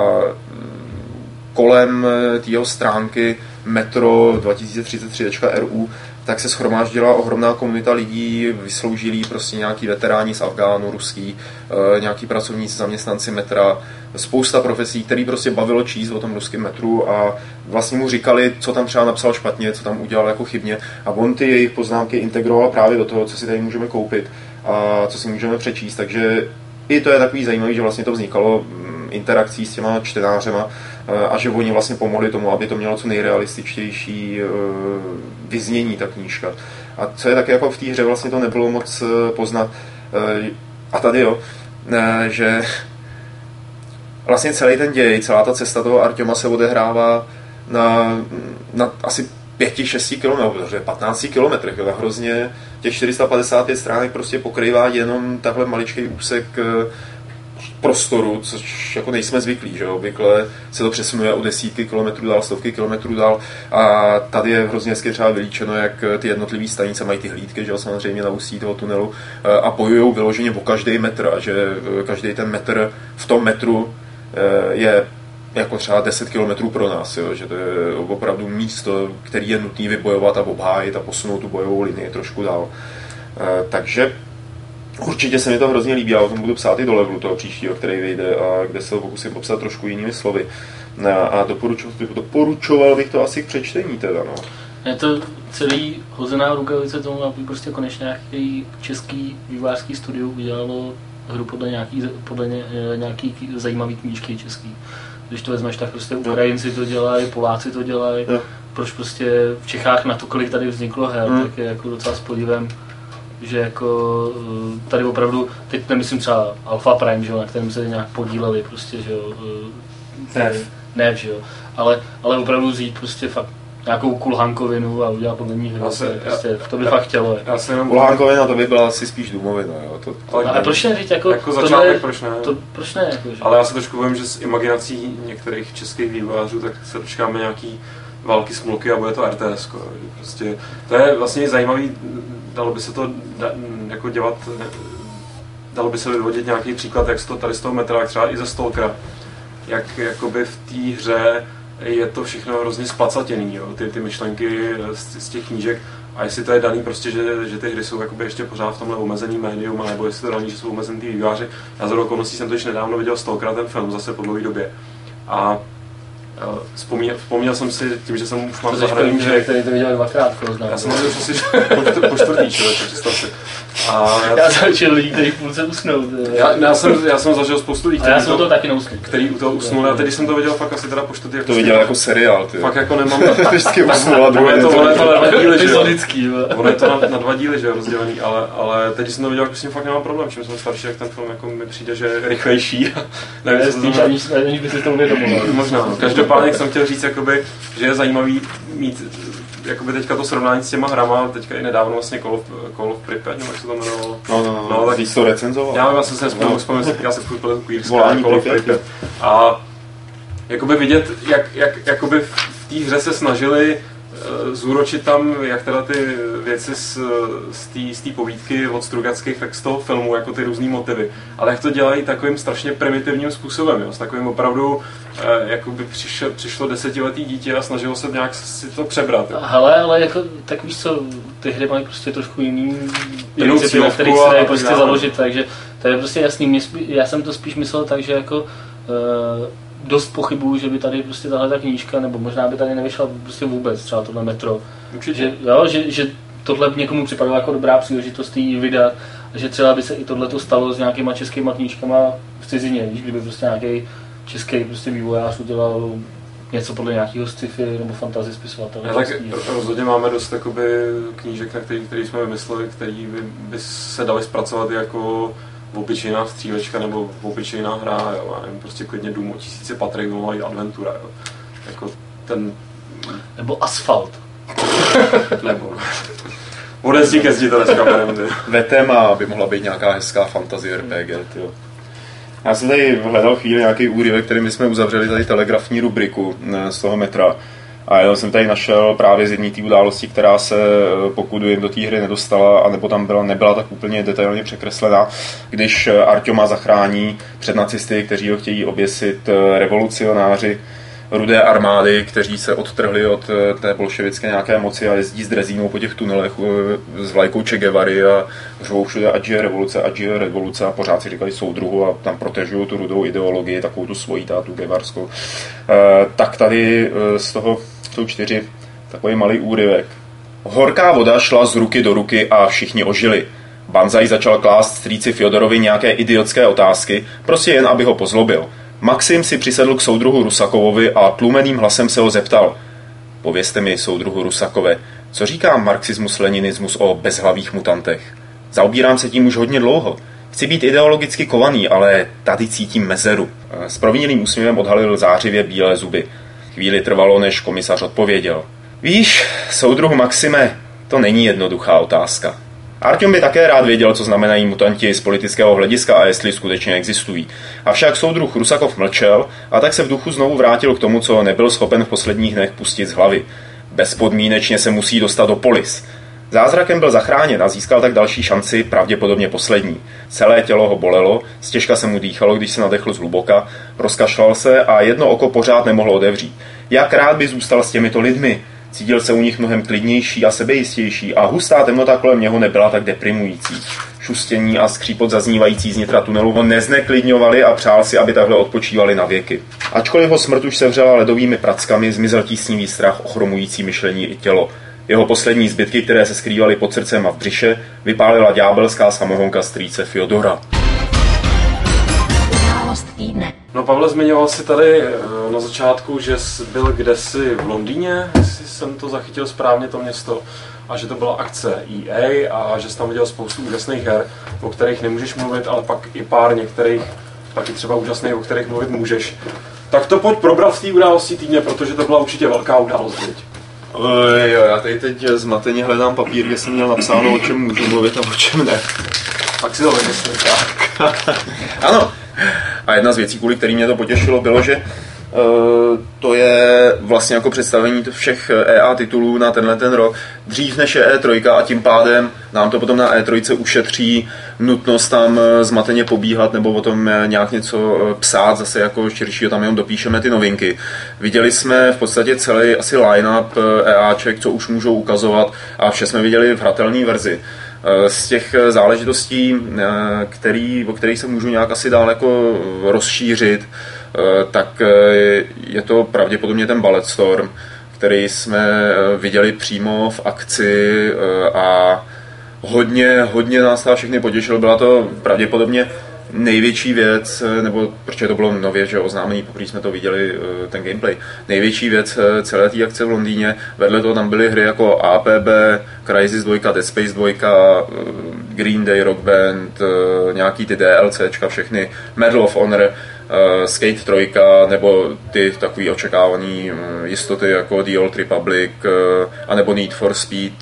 Speaker 1: kolem té jeho stránky metro dva tisíce třicet tři tečka er u tak se shromáždila ohromná komunita lidí, vysloužilí prostě nějaký veteráni z Afgánu, ruský, nějaký pracovníci, zaměstnanci metra, spousta profesí, který prostě bavilo číst o tom ruském metru a vlastně mu říkali, co tam třeba napsal špatně, co tam udělal jako chybně a on ty jejich poznámky integroval právě do toho, co si tady můžeme koupit a co si můžeme přečíst, takže i to je takový zajímavý, že vlastně to vznikalo interakcí s těma čtenářema a že oni vlastně pomohli tomu, aby to mělo co nejrealističtější vyznění ta knížka. A co je také jako v té hře vlastně to nebylo moc poznat. A tady jo, že vlastně celý ten děj, celá ta cesta toho Artyoma se odehrává na, na asi pěti, šesti kilometrů, patnácti kilometrech. Hrozně těch čtyři sta padesát pět stránek prostě pokrývá jenom takhle maličký úsek prostoru, což jako nejsme zvyklí, že obvykle se to přesunuje o desítky kilometrů dál, stovky kilometrů dál a tady je hrozně hezky třeba vylíčeno, jak ty jednotlivé stanice mají ty hlídky, že samozřejmě na ústí toho tunelu a bojujou vyloženě o každý metr a že každý ten metr v tom metru je jako třeba deset kilometrů pro nás, jo, že to je opravdu místo, který je nutný vybojovat a obhájit a posunout tu bojovou linii trošku dál. Takže určitě se mi to hrozně líbí, já o tom budu psát i do levelu toho příštího, který vyjde a kde se ho pokusím popsat trošku jinými slovy. A doporučoval, doporučoval bych to asi k přečtení teda, no.
Speaker 3: Je to celý hozená rukavice tomu, aby prostě konečně nějaký český vývojářský studio udělalo hru podle nějaký, podle ně, nějaký zajímavý knížky český. Když to vezmeš, tak prostě Ukrajinci to dělají, Poláci to dělají, no. Proč prostě v Čechách na to, kolik tady vzniklo her, hmm. tak je jako docela s podívem, že jako tady opravdu, teď nemyslím třeba Alpha Prime, že jo, na kterém se nějak podíleli prostě, že jo,
Speaker 1: ne,
Speaker 3: ne, že jo, ale, ale opravdu vzít prostě fakt nějakou kulhankovinu a udělat podle ní hru, prostě, to by já, fakt chtělo.
Speaker 1: Jako. Kulhankovina to by byla asi spíš důmovina, jo. To, to
Speaker 3: ale a proč ne, teď jako,
Speaker 2: jako začátek, proč ne?
Speaker 3: To, proč ne, jako, že?
Speaker 2: Ale já se trošku bojím, že s imaginací některých českých vývojářů, tak se dočkáme nějaký války smolky a bude to er té es. Prostě, to je vlastně zajímavý, dalo by se to da, jako dělat, dalo by se vyvodit nějaký příklad, jak to tady z toho metra, třeba i ze Stalkera, jak jakoby v té hře je to všechno hrozně splacatěný, jo? Ty, ty myšlenky z, z těch knížek a jestli to je daný prostě, že, že ty hry jsou jakoby ještě pořád v tomhle omezený médium, nebo jestli to daný, že jsou omezený ty vývojáři. Já za okolností jsem to již nedávno viděl Stalkera, ten film, zase po dlouhé době. A Vzpomněl, vzpomněl jsem si tím, že jsem už mám zahraný, že...
Speaker 3: Který to viděl dvakrát,
Speaker 2: já jsem to už asi po čtvrtý, člověk, představ si.
Speaker 3: A já jsem zažil lidí, kteří v půlce usnou.
Speaker 2: Já, já, jsem, já jsem zažil spoustu lidí,
Speaker 3: který, to, to taky neusnul.
Speaker 2: který u toho usnul. A teď jsem to viděl fakt asi teda po čtvrtý.
Speaker 1: To viděl jako seriál, ty.
Speaker 2: Fakt jako nemám...
Speaker 1: Vždycky usnul a
Speaker 2: druhé to, ono je to na dva díly, že jo? Ono je to na, na dva díly, že jo, rozdělený, ale, ale teď jsem to viděl, jako s tím fakt nemám problém. Čím jsem starší, jak ten film jako mi přijde, že je rychlejší.
Speaker 3: Nevím, co to znamená. Aniž by si to uvědomoval.
Speaker 2: Možná. Každopádně jsem chtěl říct, jakoby, že je zajímavý mít jakoby teďka to srovnání s těma hrama, teďka i nedávno vlastně Call of, Call of Pripyat, nebo jak se to jmenovalo.
Speaker 1: No, no, no, no tak víš to recenzoval.
Speaker 2: Já vlastně se nespomínám, vzpomínám si, já se furt byl Queerská, Call of Pripyat. A jakoby vidět, jak, jak jakoby v té hře se snažili uh, zúročit tam, jak teda ty věci z, z té povídky od Strugackých, tak z toho filmu, jako ty různý motivy. Ale jak to dělají takovým strašně primitivním způsobem, jo? S takovým opravdu, uh, jakoby přišlo, přišlo desetiletý dítě a snažilo se nějak si to přebrat. Jo?
Speaker 3: Hele, ale jako, tak víš co, ty hry mají prostě trošku jiný principy, na kterých se dají prostě založit, takže to je prostě jasný. Mě spí, já jsem to spíš myslel tak, že jako uh, dost pochybuju, že by tady prostě tahle ta knížka, nebo možná by tady nevyšla prostě vůbec, třeba tohle metro. Že, jo, že, že tohle někomu připadalo jako dobrá příležitost jí vydat, že třeba by se i tohleto stalo s nějakýma českýma knížkama v cizině, víš, kdyby prostě nějaký český prostě vývojář udělal něco podle nějakého sci-fi nebo fantasy spisovatele.
Speaker 2: Tak rozhodně máme dost jakoby, knížek, na který, který jsme vymysleli, který by, by se daly zpracovat jako obyčejná střílečka nebo obyčejná hra, jo, já nevím, prostě klidně Dům o tisíci patrek, by mohla jít adventura, jo. Jako ten...
Speaker 3: Nebo Asfalt.
Speaker 2: Nebo... Bude zdi ke zdi to dneska bereme.
Speaker 1: Ve téma by mohla být nějaká hezká fantasy er pé gé, tyjo. Já jsem tady hledal chvíli nějaký úryvek, kterým jsme uzavřeli tady telegrafní rubriku z toho metra. A jenom jsem tady našel právě z jedné té události, která se, pokud jim do té hry nedostala, anebo tam byla, nebyla tak úplně detailně překreslená, když Artyoma zachrání před nacisty, kteří ho chtějí oběsit, revolucionáři Rudé armády, kteří se odtrhli od té bolševické nějaké moci a jezdí s drezínou po těch tunelech s vlajkou Che Guevary a řvou všude, ať je revoluce, ať je revoluce, a pořád si říkají soudruhu a tam protežují tu rudou ideologii, takovou tu svojí tátu gevarskou. Tak tady z toho jsou čtyři takový malý úryvek. Horká voda šla z ruky do ruky a všichni ožili. Banzai začal klást strýci Fjodorovi nějaké idiotské otázky, prostě jen aby ho pozlobil. Maxim si přisedl k soudruhu Rusakovovi a tlumeným hlasem se ho zeptal. Povězte mi, soudruhu Rusakové, co říká marxismus-leninismus o bezhlavých mutantech? Zaobírám se tím už hodně dlouho. Chci být ideologicky kovaný, ale tady cítím mezeru. S provinilým úsměvem odhalil zářivě bílé zuby. Chvíli trvalo, než komisař odpověděl. Víš, soudruhu Maxime, to není jednoduchá otázka. Artyom by také rád věděl, co znamenají mutanti z politického hlediska a jestli skutečně existují. Avšak soudruh Rusakov mlčel a tak se v duchu znovu vrátil k tomu, co nebyl schopen v posledních dnech pustit z hlavy. Bezpodmínečně se musí dostat do Polis. Zázrakem byl zachráněn a získal tak další šanci, pravděpodobně poslední. Celé tělo ho bolelo, stěžka se mu dýchalo, když se nadechl zhluboka, rozkašlal se a jedno oko pořád nemohlo otevřít. Jak rád by zůstal s těmito lidmi. Cítil se u nich mnohem klidnější a sebejistější a hustá temnota kolem něho nebyla tak deprimující. Šustění a skřípot zaznívající z nitra tunelu ho nezneklidňovali a přál si, aby takhle odpočívali na věky. Ačkoliv ho smrt už sevřela ledovými prackami, zmizel tísnivý strach, ochromující myšlení i tělo. Jeho poslední zbytky, které se skrývaly pod srdcem a v břiše, vypálila ďábelská samohonka strýce Fjodora.
Speaker 2: No, Pavle, zmiňoval si tady na začátku, že jsi byl kdesi v Londýně, jestli jsem to zachytil správně, to město, a že to byla akce E A a že jsi tam viděl spoustu úžasných her, o kterých nemůžeš mluvit, ale pak i pár některých, taky třeba úžasných, o kterých mluvit můžeš. Tak to pojď probrat v té události týdně, protože to byla určitě velká událost, viď?
Speaker 1: Jo, já tady teď zmateně hledám papír, kde jsem měl napsáno, o čem můžu mluvit a o čem ne.
Speaker 2: Tak si to vymyslím.
Speaker 1: Ano. A jedna z věcí, kvůli který mě to potěšilo, bylo, že uh, to je vlastně jako představení všech E A titulů na tenhle ten rok dřív než je E tři a tím pádem nám to potom na E tři ušetří nutnost tam zmateně pobíhat nebo o tom nějak něco psát, zase jako širšího, tam jenom dopíšeme ty novinky. Viděli jsme v podstatě celý asi line-up EAček, co už můžou ukazovat, a vše jsme viděli v hratelné verzi. Z těch záležitostí, který, o kterých se můžu nějak asi dál jako rozšířit, tak je to pravděpodobně ten Ballet Storm, který jsme viděli přímo v akci a hodně, hodně nás tam všechny potěšilo. Byla to pravděpodobně největší věc, nebo protože to bylo nově, že oznámení, pokud jsme to viděli, ten gameplay, největší věc celé té akce v Londýně. Vedle toho tam byly hry jako A P B, Crysis dva, Dead Space dva, Green Day, Rock Band, nějaký ty DLCčka, všechny, Medal of Honor, Skate tři, nebo ty takový očekávaný jistoty jako The Old Republic, anebo Need for Speed,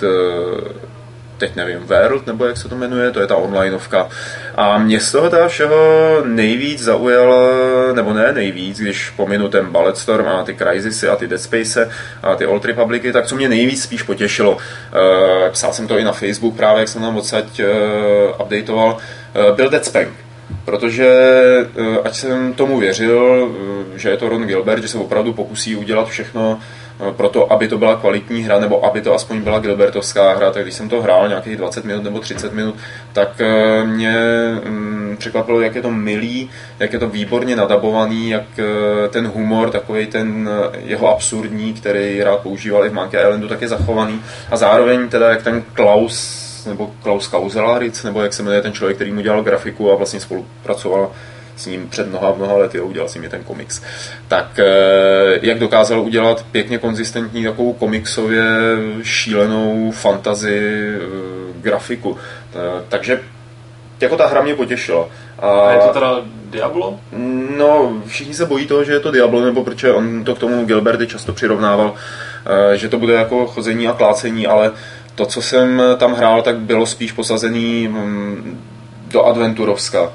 Speaker 1: teď nevím, World, nebo jak se to jmenuje, to je ta onlineovka. A mě z toho teda všeho nejvíc zaujalo, nebo ne nejvíc, když pominu ten Ballet Storm a ty Crysisy a ty Dead Space a ty Old Republicy, tak co mě nejvíc spíš potěšilo. Uh, psal jsem to i na Facebook právě, jak jsem nám odsaď uh, updateoval, uh, byl Deadspank. Protože uh, ať jsem tomu věřil, uh, že je to Ron Gilbert, že se opravdu pokusí udělat všechno pro to, aby to byla kvalitní hra, nebo aby to aspoň byla Gilbertovská hra, tak když jsem to hrál nějakých dvacet minut nebo třicet minut, tak mě překvapilo, jak je to milý, jak je to výborně nadabovaný, jak ten humor, takovej ten jeho absurdní, který rád používal i v Monkey Islandu, tak je zachovaný. A zároveň teda, jak ten Klaus, nebo Klaus Kauselaritz, nebo jak se jmenuje ten člověk, který mu dělal grafiku a vlastně spolupracoval s ním před mnoha, mnoha lety, udělal si mi ten komiks. Tak jak dokázal udělat pěkně konzistentní takovou komiksově šílenou fantasy grafiku. Takže jako ta hra mě potěšila.
Speaker 2: A, a je to teda Diablo?
Speaker 1: No, všichni se bojí toho, že je to Diablo, nebo protože on to k tomu Gilberty často přirovnával, že to bude jako chození a klácení, ale to, co jsem tam hrál, tak bylo spíš posazený do adventurovska.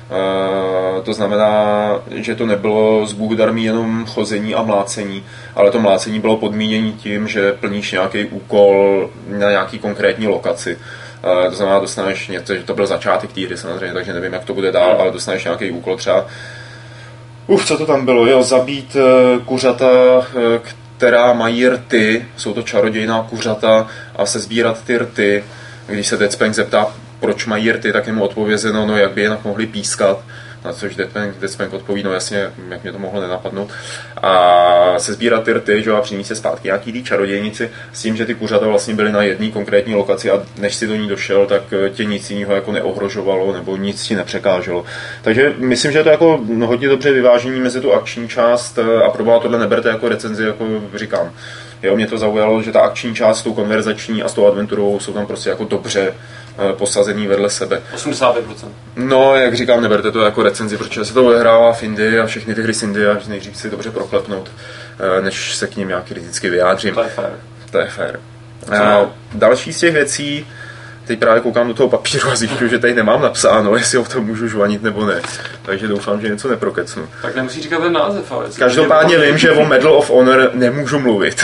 Speaker 1: Uh, to znamená, že to nebylo z Bůh darmí jenom chození a mlácení, ale to mlácení bylo podmínění tím, že plníš nějaký úkol na nějaký konkrétní lokaci. Uh, to znamená, dostaneš něco, že to byl začátek té hry samozřejmě, takže nevím, jak to bude dál, ale dostaneš nějaký úkol třeba. Uf, co to tam bylo? Jo, zabít uh, kuřata, uh, která mají rty, jsou to čarodějná kuřata a sezbírat ty rty. Když se Deadspank zeptá, proč mají rty, tak je mu odpovězeno, no jak by jinak mohli pískat. Na což Deadspank, Deadspank odpoví, no jasně, jak mě to mohlo nenapadnout. A se sbírat ty rty, že, a přinést se zpátky nějaký ty čarodějnici s tím, že ty kuřata vlastně byly na jedné konkrétní lokaci a než si do ní došel, tak tě nic jiného jako neohrožovalo nebo nic ti nepřekáželo. Takže myslím, že je to jako hodně dobře vyvážení mezi tu akční část a proboha tohle neberte jako recenzi, jako říkám. Jo, mě to zaujalo, že ta akční část s tou konverzační a s tou adventurovou jsou tam prostě jako dobře posazený vedle sebe.
Speaker 2: osmdesát pět procent.
Speaker 1: No, jak říkám, neberte to jako recenzi, protože se to odehrává v Indii a všechny ty hry z Indie a nejdřív si dobře proklepnout, než se k ním nějak kriticky vyjádřím.
Speaker 2: To je fér.
Speaker 1: To je fér. Další z těch věcí, teď právě koukám do toho papíru a zjišťuju, že tady nemám napsáno, jestli o tom můžu žvanit nebo ne. Takže doufám, že něco neprokecnu.
Speaker 2: Tak nemusíš říkat ten název, ale...
Speaker 1: Každopádně vím, že o Medal of Honor nemůžu mluvit.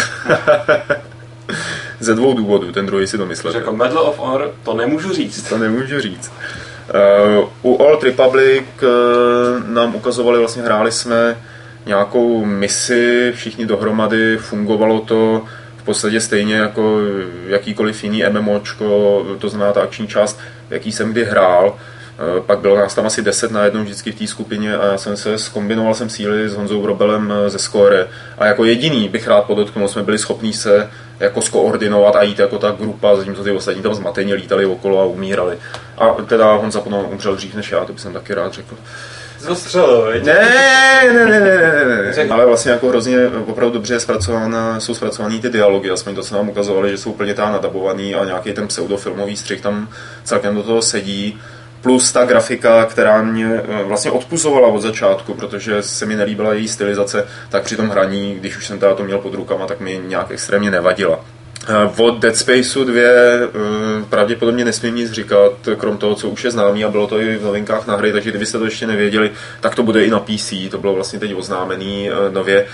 Speaker 1: Ze dvou důvodů, ten druhý si domyslel.
Speaker 2: Jako Medal of Honor, to nemůžu říct.
Speaker 1: To nemůžu říct. Uh, u Old Republic uh, nám ukazovali, vlastně hráli jsme nějakou misi, všichni dohromady, fungovalo to v podstatě stejně jako jakýkoliv jiný MMOčko, to znamená ta akční část, jaký jsem kdy hrál. Pak bylo nás tam asi deset najednou vždycky v té skupině a já jsem se zkombinoval jsem síly s Honzou Vrobelem ze Score a jako jediný bych rád podotknul, jsme byli schopní se jako skoordinovat a jít jako ta grupa, zatímco ty ostatní tam zmateně lítali okolo a umírali. A teda Honza potom umřel dřív než já, to bych jsem taky rád řekl.
Speaker 2: Zastřelil, veď?
Speaker 1: Ne, ne, ne, ne, ne, ne. Ale vlastně jako hrozně opravdu dobře zpracována, jsou zpracovaný ty dialogy, aspoň to se nám ukazovali, že jsou úplně tá nadabovaný a nějaký ten pseudofilmový střih tam celkem do toho sedí. Plus ta grafika, která mě vlastně odpuzovala od začátku, protože se mi nelíbila její stylizace, tak při tom hraní, když už jsem teda to měl pod rukama, tak mi nějak extrémně nevadila. Od Dead Spaceu dva pravděpodobně nesmím nic říkat, krom toho, co už je známý a bylo to i v novinkách na hry, takže kdybyste to ještě nevěděli, tak to bude i na P C, to bylo vlastně teď oznámený nově.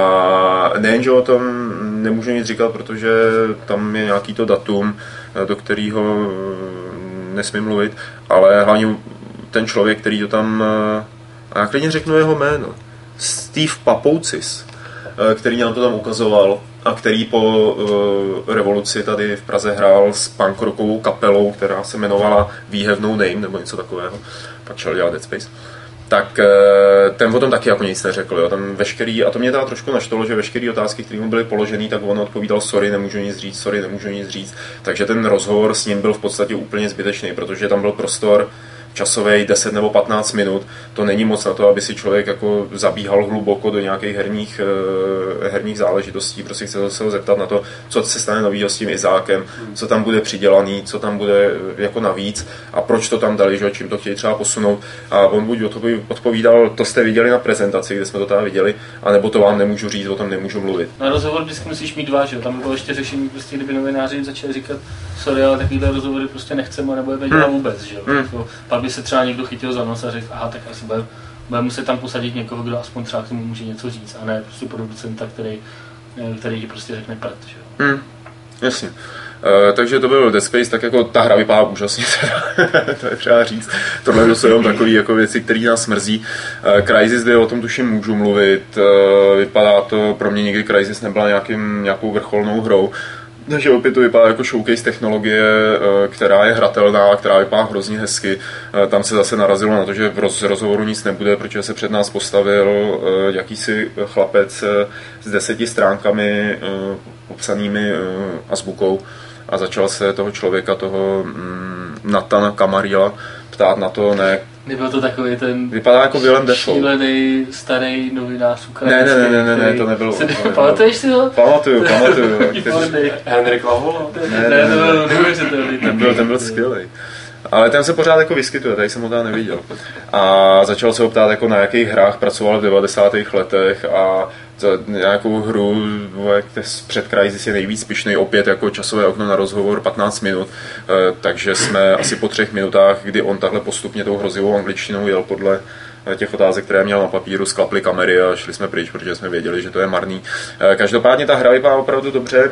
Speaker 1: A nejen, že o tom nemůžu nic říkat, protože tam je nějaký to datum, do kterého nesmím mluvit, ale hlavně ten člověk, který to tam, a já klidně řeknu jeho jméno, Steve Papoucis, který nám to tam ukazoval a který po uh, revoluci tady v Praze hrál s punk rockovou kapelou, která se jmenovala We Have No Name, nebo něco takového, pak šel dělat Dead Space. Tak ten o tom taky jako nic neřekl. Jo. Tam veškerý, a to mě teda trošku naštvalo, že veškeré otázky, které mu byly položeny, tak on odpovídal sorry, nemůžu nic říct, sorry, nemůžu nic říct. Takže ten rozhovor s ním byl v podstatě úplně zbytečný, protože tam byl prostor časový deset nebo patnáct minut. To není moc na to, aby si člověk jako zabíhal hluboko do nějakých herních, herních záležitostí. Prostě chce se ho zeptat na to, co se stane novýho s tím Izákem, co tam bude přidělaný, co tam bude jako navíc a proč to tam dali, že, čím to chtějí třeba posunout. A on buď odpovídal, to jste viděli na prezentaci, kde jsme to tady viděli, anebo to vám nemůžu říct, o tom nemůžu mluvit.
Speaker 3: Na rozhovor vždycky musíš mít dva, že? Tam bylo ještě řešení, prostě, kdyby novináři začali říkat sorry, ale takovýhle rozhovory prostě nechceme a nebudeme dělat hmm. vůbec, že? Hmm. Pak by se třeba někdo chytil za nos a řekl, aha, tak asi bude, bude muset tam posadit někoho, kdo aspoň třeba k tomu může něco říct, a ne prostě producenta, který, který ti prostě řekne prd, že jo.
Speaker 1: Hmm. Jasně. Uh, takže to byl Dead Space, tak jako ta hra vypadá úžasně, to je třeba říct. Tohle jsou jenom takové jako věci, které nás mrzí. Uh, Crysis dva, o tom tuším můžu mluvit, uh, vypadá to, pro mě nikdy Crysis nebyla nějakým, nějakou vrcholnou hrou. Takže opět to vypadá jako showcase technologie, která je hratelná, která vypadá hrozně hezky. Tam se zase narazilo na to, že v rozhovoru nic nebude, protože se před nás postavil jakýsi chlapec s deseti stránkami obsanými azbukou a začal se toho člověka, toho Nathana Camarilla, ptát na to, ne...
Speaker 3: Nebyl to takový ten...
Speaker 1: Vypadá jako Willem Dafoe.
Speaker 3: Šílený starý novinář
Speaker 1: ukrajinský. Ne, ne, ne, ne, ne, to nebylo.
Speaker 3: Pamatuješ si ho?
Speaker 1: Pamatuju, pamatuju.
Speaker 2: Henrik Lahola?
Speaker 3: Ne, ne, to neuvěřitelný.
Speaker 1: Ten byl, ten byl skvělý. Ale ten se pořád jako vyskytuje, tady jsem ho teda neviděl. A začal se ho ptát, jako na jakých hrách pracoval v devadesátých letech a za nějakou hru, jak před Crysis je nejvíc pyšnej, opět jako časové okno na rozhovor patnáct minut, takže jsme asi po třech minutách, kdy on takhle postupně tou hrozivou angličtinou jel podle těch otázek, které měl na papíru, sklapli kamery a šli jsme pryč, protože jsme věděli, že to je marný. Každopádně ta hra vypadá opravdu dobře,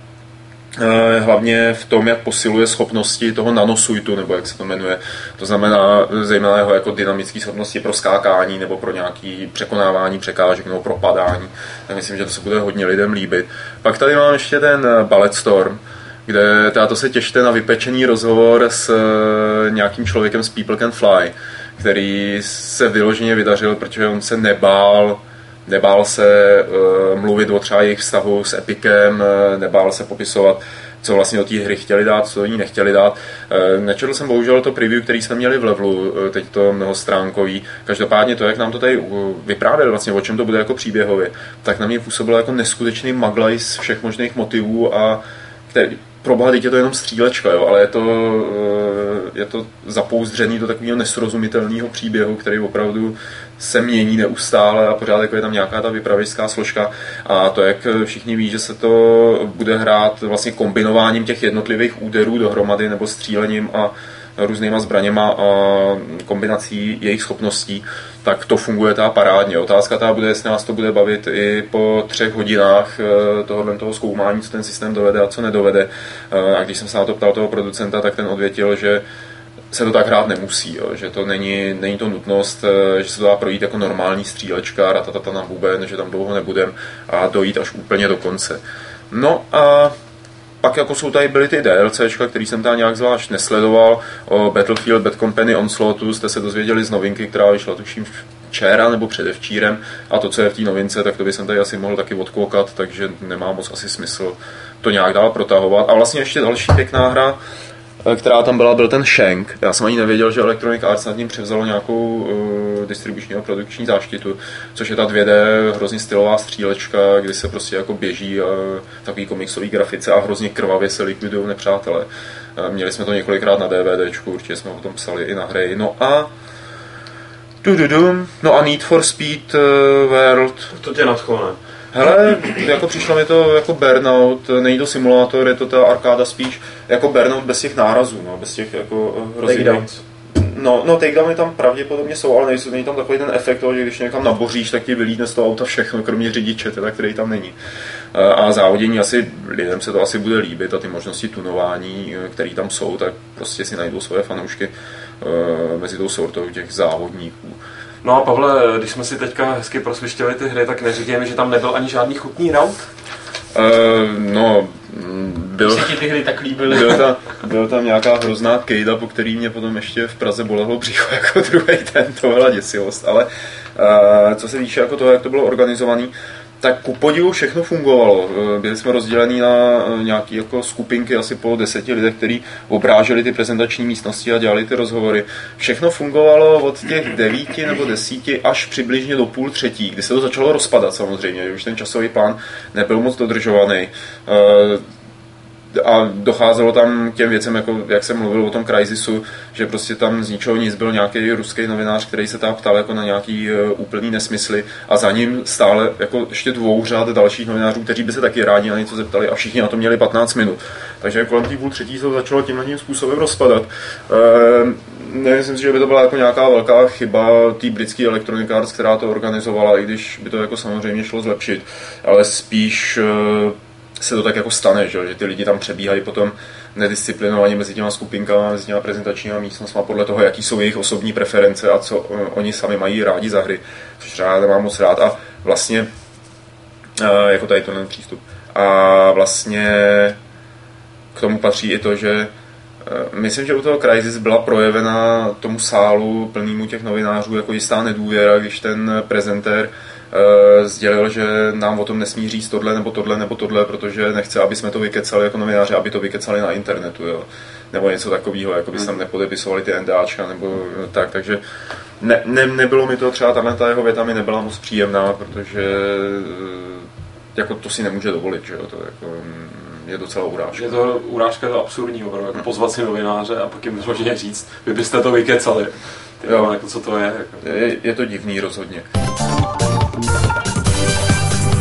Speaker 1: hlavně v tom, jak posiluje schopnosti toho nanosuitu, nebo jak se to jmenuje. To znamená zejména jeho jako dynamické schopnosti pro skákání nebo pro nějaké překonávání překážek nebo propadání. Tak myslím, že to se bude hodně lidem líbit. Pak tady mám ještě ten Ballet Storm, kde teda to se těšte na vypečený rozhovor s nějakým člověkem z People Can Fly, který se vyloženě vydařil, protože on se nebál Nebál se uh, mluvit o třeba jejich vztahu s Epicem, uh, nebál se popisovat, co vlastně do té hry chtěli dát, co do ní nechtěli dát. Uh, nečetl jsem bohužel to preview, který jsme měli v levelu, uh, teď to mnohostránkový. Každopádně to, jak nám to tady uh, vyprávěl, vlastně o čem to bude jako příběhově, tak na mě působilo jako neskutečný maglaj z všech možných motivů a který, proboha, teď je to jenom střílečka, jo, ale je to, je to zapouzdřený do takového nesrozumitelného příběhu, který opravdu se mění neustále a pořád jako je tam nějaká ta vypravěčská složka a to, jak všichni ví, že se to bude hrát vlastně kombinováním těch jednotlivých úderů dohromady nebo střílením a různýma zbraněma a kombinací jejich schopností, tak to funguje ta parádně. Otázka ta bude, jestli nás to bude bavit i po třech hodinách tohohle toho zkoumání, co ten systém dovede a co nedovede. A když jsem se na to ptal toho producenta, tak ten odvětil, že se to tak hrát nemusí, jo, že to není, není to nutnost, že se to dá projít jako normální střílečka, ratatata na buben, že tam dlouho nebudem a dojít až úplně do konce. No a pak jako jsou tady byly ty DLCčka, který jsem tam nějak zvlášť nesledoval. O Battlefield Bad Company Onslaughtu jste se dozvěděli z novinky, která vyšla tuším včera nebo předevčírem. A to, co je v té novince, tak to by jsem tady asi mohl taky odkoukat, takže nemá moc asi smysl to nějak dál protahovat. A vlastně ještě další pěkná hra, která tam byla, byl ten Shank. Já jsem ani nevěděl, že Electronic Arts nad ním převzalo nějakou uh, distribuční a produkční záštitu, což je ta dvě dé hrozně stylová střílečka, kdy se prostě jako běží uh, takový komiksový grafice a hrozně krvavě se likvidují nepřátelé. Uh, měli jsme to několikrát na DVDčku, určitě jsme o tom psali i na hry. No a Dududum. No a Need for Speed uh, World.
Speaker 2: To tě nadchlo, ne?
Speaker 1: Hele, jako přišlo mi to jako Burnout, není to simulátor, je to ta arkáda spíš jako Burnout bez těch nárazů, no, bez těch jako hrozných. No, no takedowny tam pravděpodobně jsou, ale nejsou, není tam takový ten efekt toho, že když někam naboříš, tak ti vylítne z toho auta všechno, kromě řidiče, teda, který tam není. A závodění asi, lidem se to asi bude líbit a ty možnosti tunování, které tam jsou, tak prostě si najdou svoje fanoušky mezi tou sortou těch závodníků.
Speaker 2: No a Pavle, když jsme si teďka hezky prosvištěli ty hry, tak neříkej mi, že tam nebyl ani žádný chutný raut?
Speaker 1: Uh, no, byl,
Speaker 3: se ti ty hry tak líbily.
Speaker 1: Byl tam, byl tam nějaká hrozná kejda, po který mě potom ještě v Praze bolelo břicho jako druhý den, to byla děsivost, ale uh, co se týče jako toho, jak to bylo organizované, tak ku podivu všechno fungovalo. Byli jsme rozdělení na nějaké jako skupinky asi po deseti lidech, kteří obráželi ty prezentační místnosti a dělali ty rozhovory. Všechno fungovalo od těch devíti nebo desíti až přibližně do půl třetí, kdy se to začalo rozpadat samozřejmě, už ten časový plán nebyl moc dodržovaný. A docházelo tam k těm věcem, jako jak jsem mluvil o tom Crysisu, že prostě tam z ničeho nic byl nějaký ruský novinář, který se tam ptal jako na nějaký uh, úplný nesmysly a za ním stále jako ještě dvou řád dalších novinářů, kteří by se taky rádi na něco zeptali a všichni na to měli patnáct minut. Takže kolem té půl třetí se to začalo tímhle tím způsobem rozpadat. Uh, Nemyslím si, že by to byla jako nějaká velká chyba té britské Electronic Arts, která to organizovala, i když by to jako samozřejmě šlo zlepšit, ale spíš uh, se to tak jako stane, že, že ty lidi tam přebíhají potom nedisciplinovaně mezi těma skupinkama, mezi těma prezentačníma místnostma podle toho, jaký jsou jejich osobní preference a co uh, oni sami mají rádi za hry, což třeba nemám moc rád a vlastně uh, jako tady tenhle přístup. A vlastně k tomu patří i to, že uh, myslím, že u toho Crysis byla projevena tomu sálu plnému těch novinářů jako jistá nedůvěra, když ten prezentér Uh, sdělil, že nám o tom nesmí říct tohle nebo tohle nebo tohle, protože nechce, aby jsme to vykecali jako novináři, aby to vykecali na internetu, jo. Nebo něco takového, jako by se tam nepodepisovali ty NDAčka nebo tak, takže ne, ne, nebylo mi to třeba, tahle ta jeho věta mi nebyla moc příjemná, protože jako to si nemůže dovolit, že jo, to jako je docela urážka.
Speaker 2: Je to urážka, je to absurdní, opravdu, jako pozvat si novináře a pak jim vyloženě říct, vy byste to vykecali. Jo. Jako, co to je, jako.
Speaker 1: je? Je to divný rozhodně.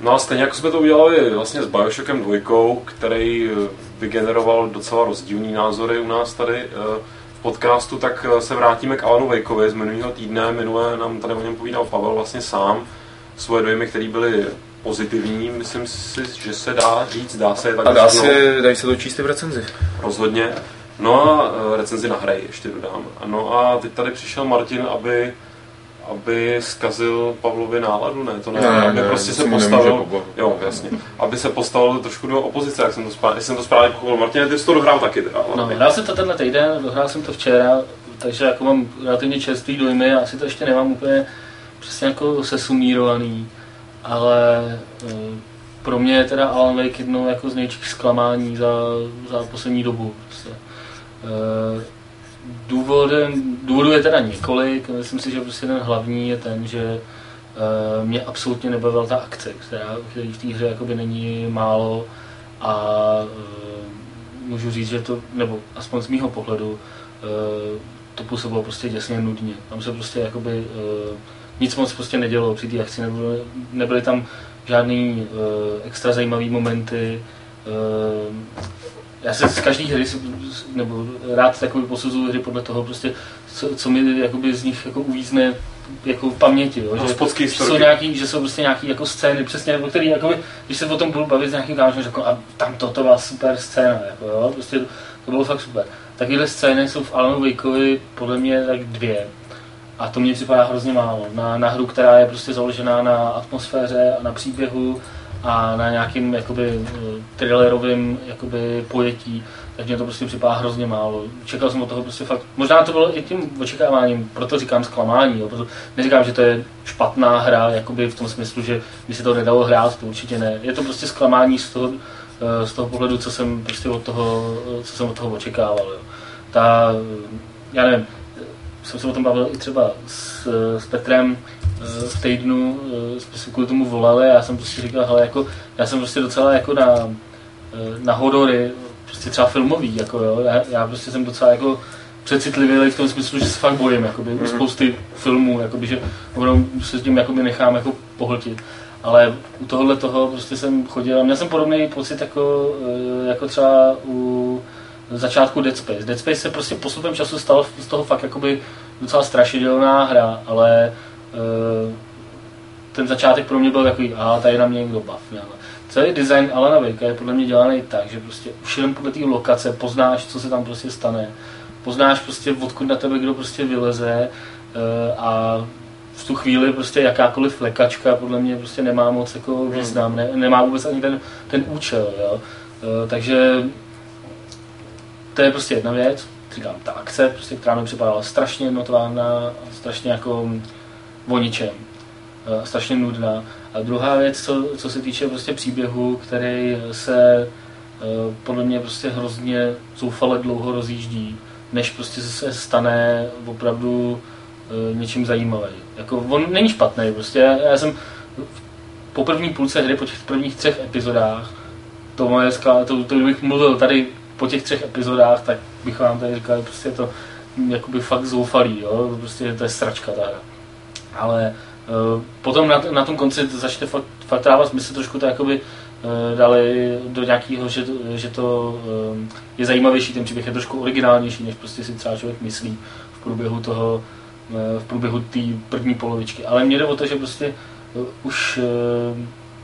Speaker 2: No a stejně jako jsme to udělali vlastně s Bioshockem dvojkou, který vygeneroval docela rozdílný názory u nás tady v podcastu, tak se vrátíme k Alanu Wakeovi z minulého týdne. Minule nám tady o něm povídal Pavel vlastně sám. Svoje dojmy, které byly pozitivní, myslím si, že se dá říct, dá se je tak.
Speaker 1: A dá se, dají se to číst v recenzi.
Speaker 2: Rozhodně. No a recenzi na hry ještě dodám. No a teď tady přišel Martin, aby aby zkazil Pavlovi náladu, ne? To ne,
Speaker 1: ne
Speaker 2: aby
Speaker 1: ne,
Speaker 2: prostě
Speaker 1: ne,
Speaker 2: se postavil, jo,
Speaker 1: ne.
Speaker 2: jasně, aby se postavil trošku do opozice, jak jsem to správně, jsem to správně pochopil. Martin, ty jsi to dohrál taky teda.
Speaker 3: No, hrál jsem to tenhle týden, dohrál jsem to včera, takže jako mám relativně čerstvý dojmy, já si to ještě nemám úplně přesně jako sesumírovaný, ale e, pro mě je teda Alan Wake jednou jako z největších zklamání za, za poslední dobu. Prostě. E, Důvodem, důvodů je teda několik, myslím si, že prostě ten hlavní je ten, že uh, mě absolutně nebavila ta akce, která v té hře jakoby není málo a uh, můžu říct, že to, nebo aspoň z mýho pohledu, uh, to působilo prostě děsně nudně. Tam se prostě jakoby uh, nic moc prostě nedělo při té akci, nebyly, nebyly tam žádný uh, extra zajímavý momenty. Uh, Já se z každé hry, nebo rád takový posuzuju hry podle toho, prostě, co, co mi jakoby z nich jako uvízne jako v paměti, jo? Že, že, jsou nějaký, že jsou prostě nějaký jako scény, přesně, o který, jakoby, když se o tom budu bavit s nějakým kámošem, řeknu, a tam to, to byla super scéna, jako, jo? Prostě to, to bylo fakt super. Takovéhle scény jsou v Alanu Wakeovi podle mě tak dvě. A to mně připadá hrozně málo. Na, na hru, která je prostě založená na atmosféře a na příběhu, a na nějakým jakoby thrillerovým jakoby pojetí, tak mě to prostě připadá hrozně málo. Čekal jsem od toho prostě fakt, možná to bylo i tím očekáváním, proto říkám zklamání, jo, proto neříkám, že to je špatná hra, jakoby v tom smyslu, že by se to nedalo hrát, to určitě ne. Je to prostě zklamání z toho, z toho pohledu, co jsem prostě od toho, co jsem od toho očekával, jo. Ta, já nevím, jsem se o tom bavil i třeba s, s Petrem v týdnu, jsme si kvůli tomu volali a já jsem prostě říkal, hele, jako, já jsem prostě docela jako na, na horory, prostě třeba filmový, jako jo, já, já prostě jsem docela jako přecitlivý v tom smyslu, že se fakt bojím, jakoby, mm-hmm. spousty filmů, jakoby, že opravdu se s tím jakoby nechám jako pohltit. Ale u tohohle toho prostě jsem chodil a měl jsem podobný pocit jako, jako třeba u začátku Dead Space. Dead Space se prostě postupem času stalo z toho fakt jakoby docela strašidelná hra, ale ten začátek pro mě byl takový, a tady na mě někdo bav. Celý design Alana Wakea je podle mě dělaný tak, že prostě už jenom podle té lokace poznáš, co se tam prostě stane. Poznáš prostě, odkud na tebe kdo prostě vyleze a v tu chvíli prostě jakákoliv flekačka podle mě prostě nemá moc jako význam, ne, nemá vůbec ani ten, ten účel, jo. Takže to je prostě jedna věc, říkám, ta akce, prostě, která mi připadala strašně jednotvárná, strašně jako o ničem, strašně nudná. A druhá věc, co, co se týče prostě příběhu, který se podle mě prostě hrozně zoufale dlouho rozjíždí, než prostě se stane opravdu něčím zajímavým. Jako, on není špatný, prostě já jsem po první půlce hry, po těch prvních třech epizodách, to moje skla, to, to kdybych mluvil tady po těch třech epizodách, tak bych vám tady říkal, prostě je to jakoby fakt zoufalý, jo? Prostě to je sračka ta hra. Ale uh, potom na, na tom konci to začne fakt, fakt dávat smysl, trošku to jakoby uh, dali do nějakého, že to, že to uh, je zajímavější, ten příběh je trošku originálnější, než prostě si třeba člověk myslí v průběhu toho, uh, v průběhu té první polovičky. Ale mně jde o to, že prostě uh, už uh,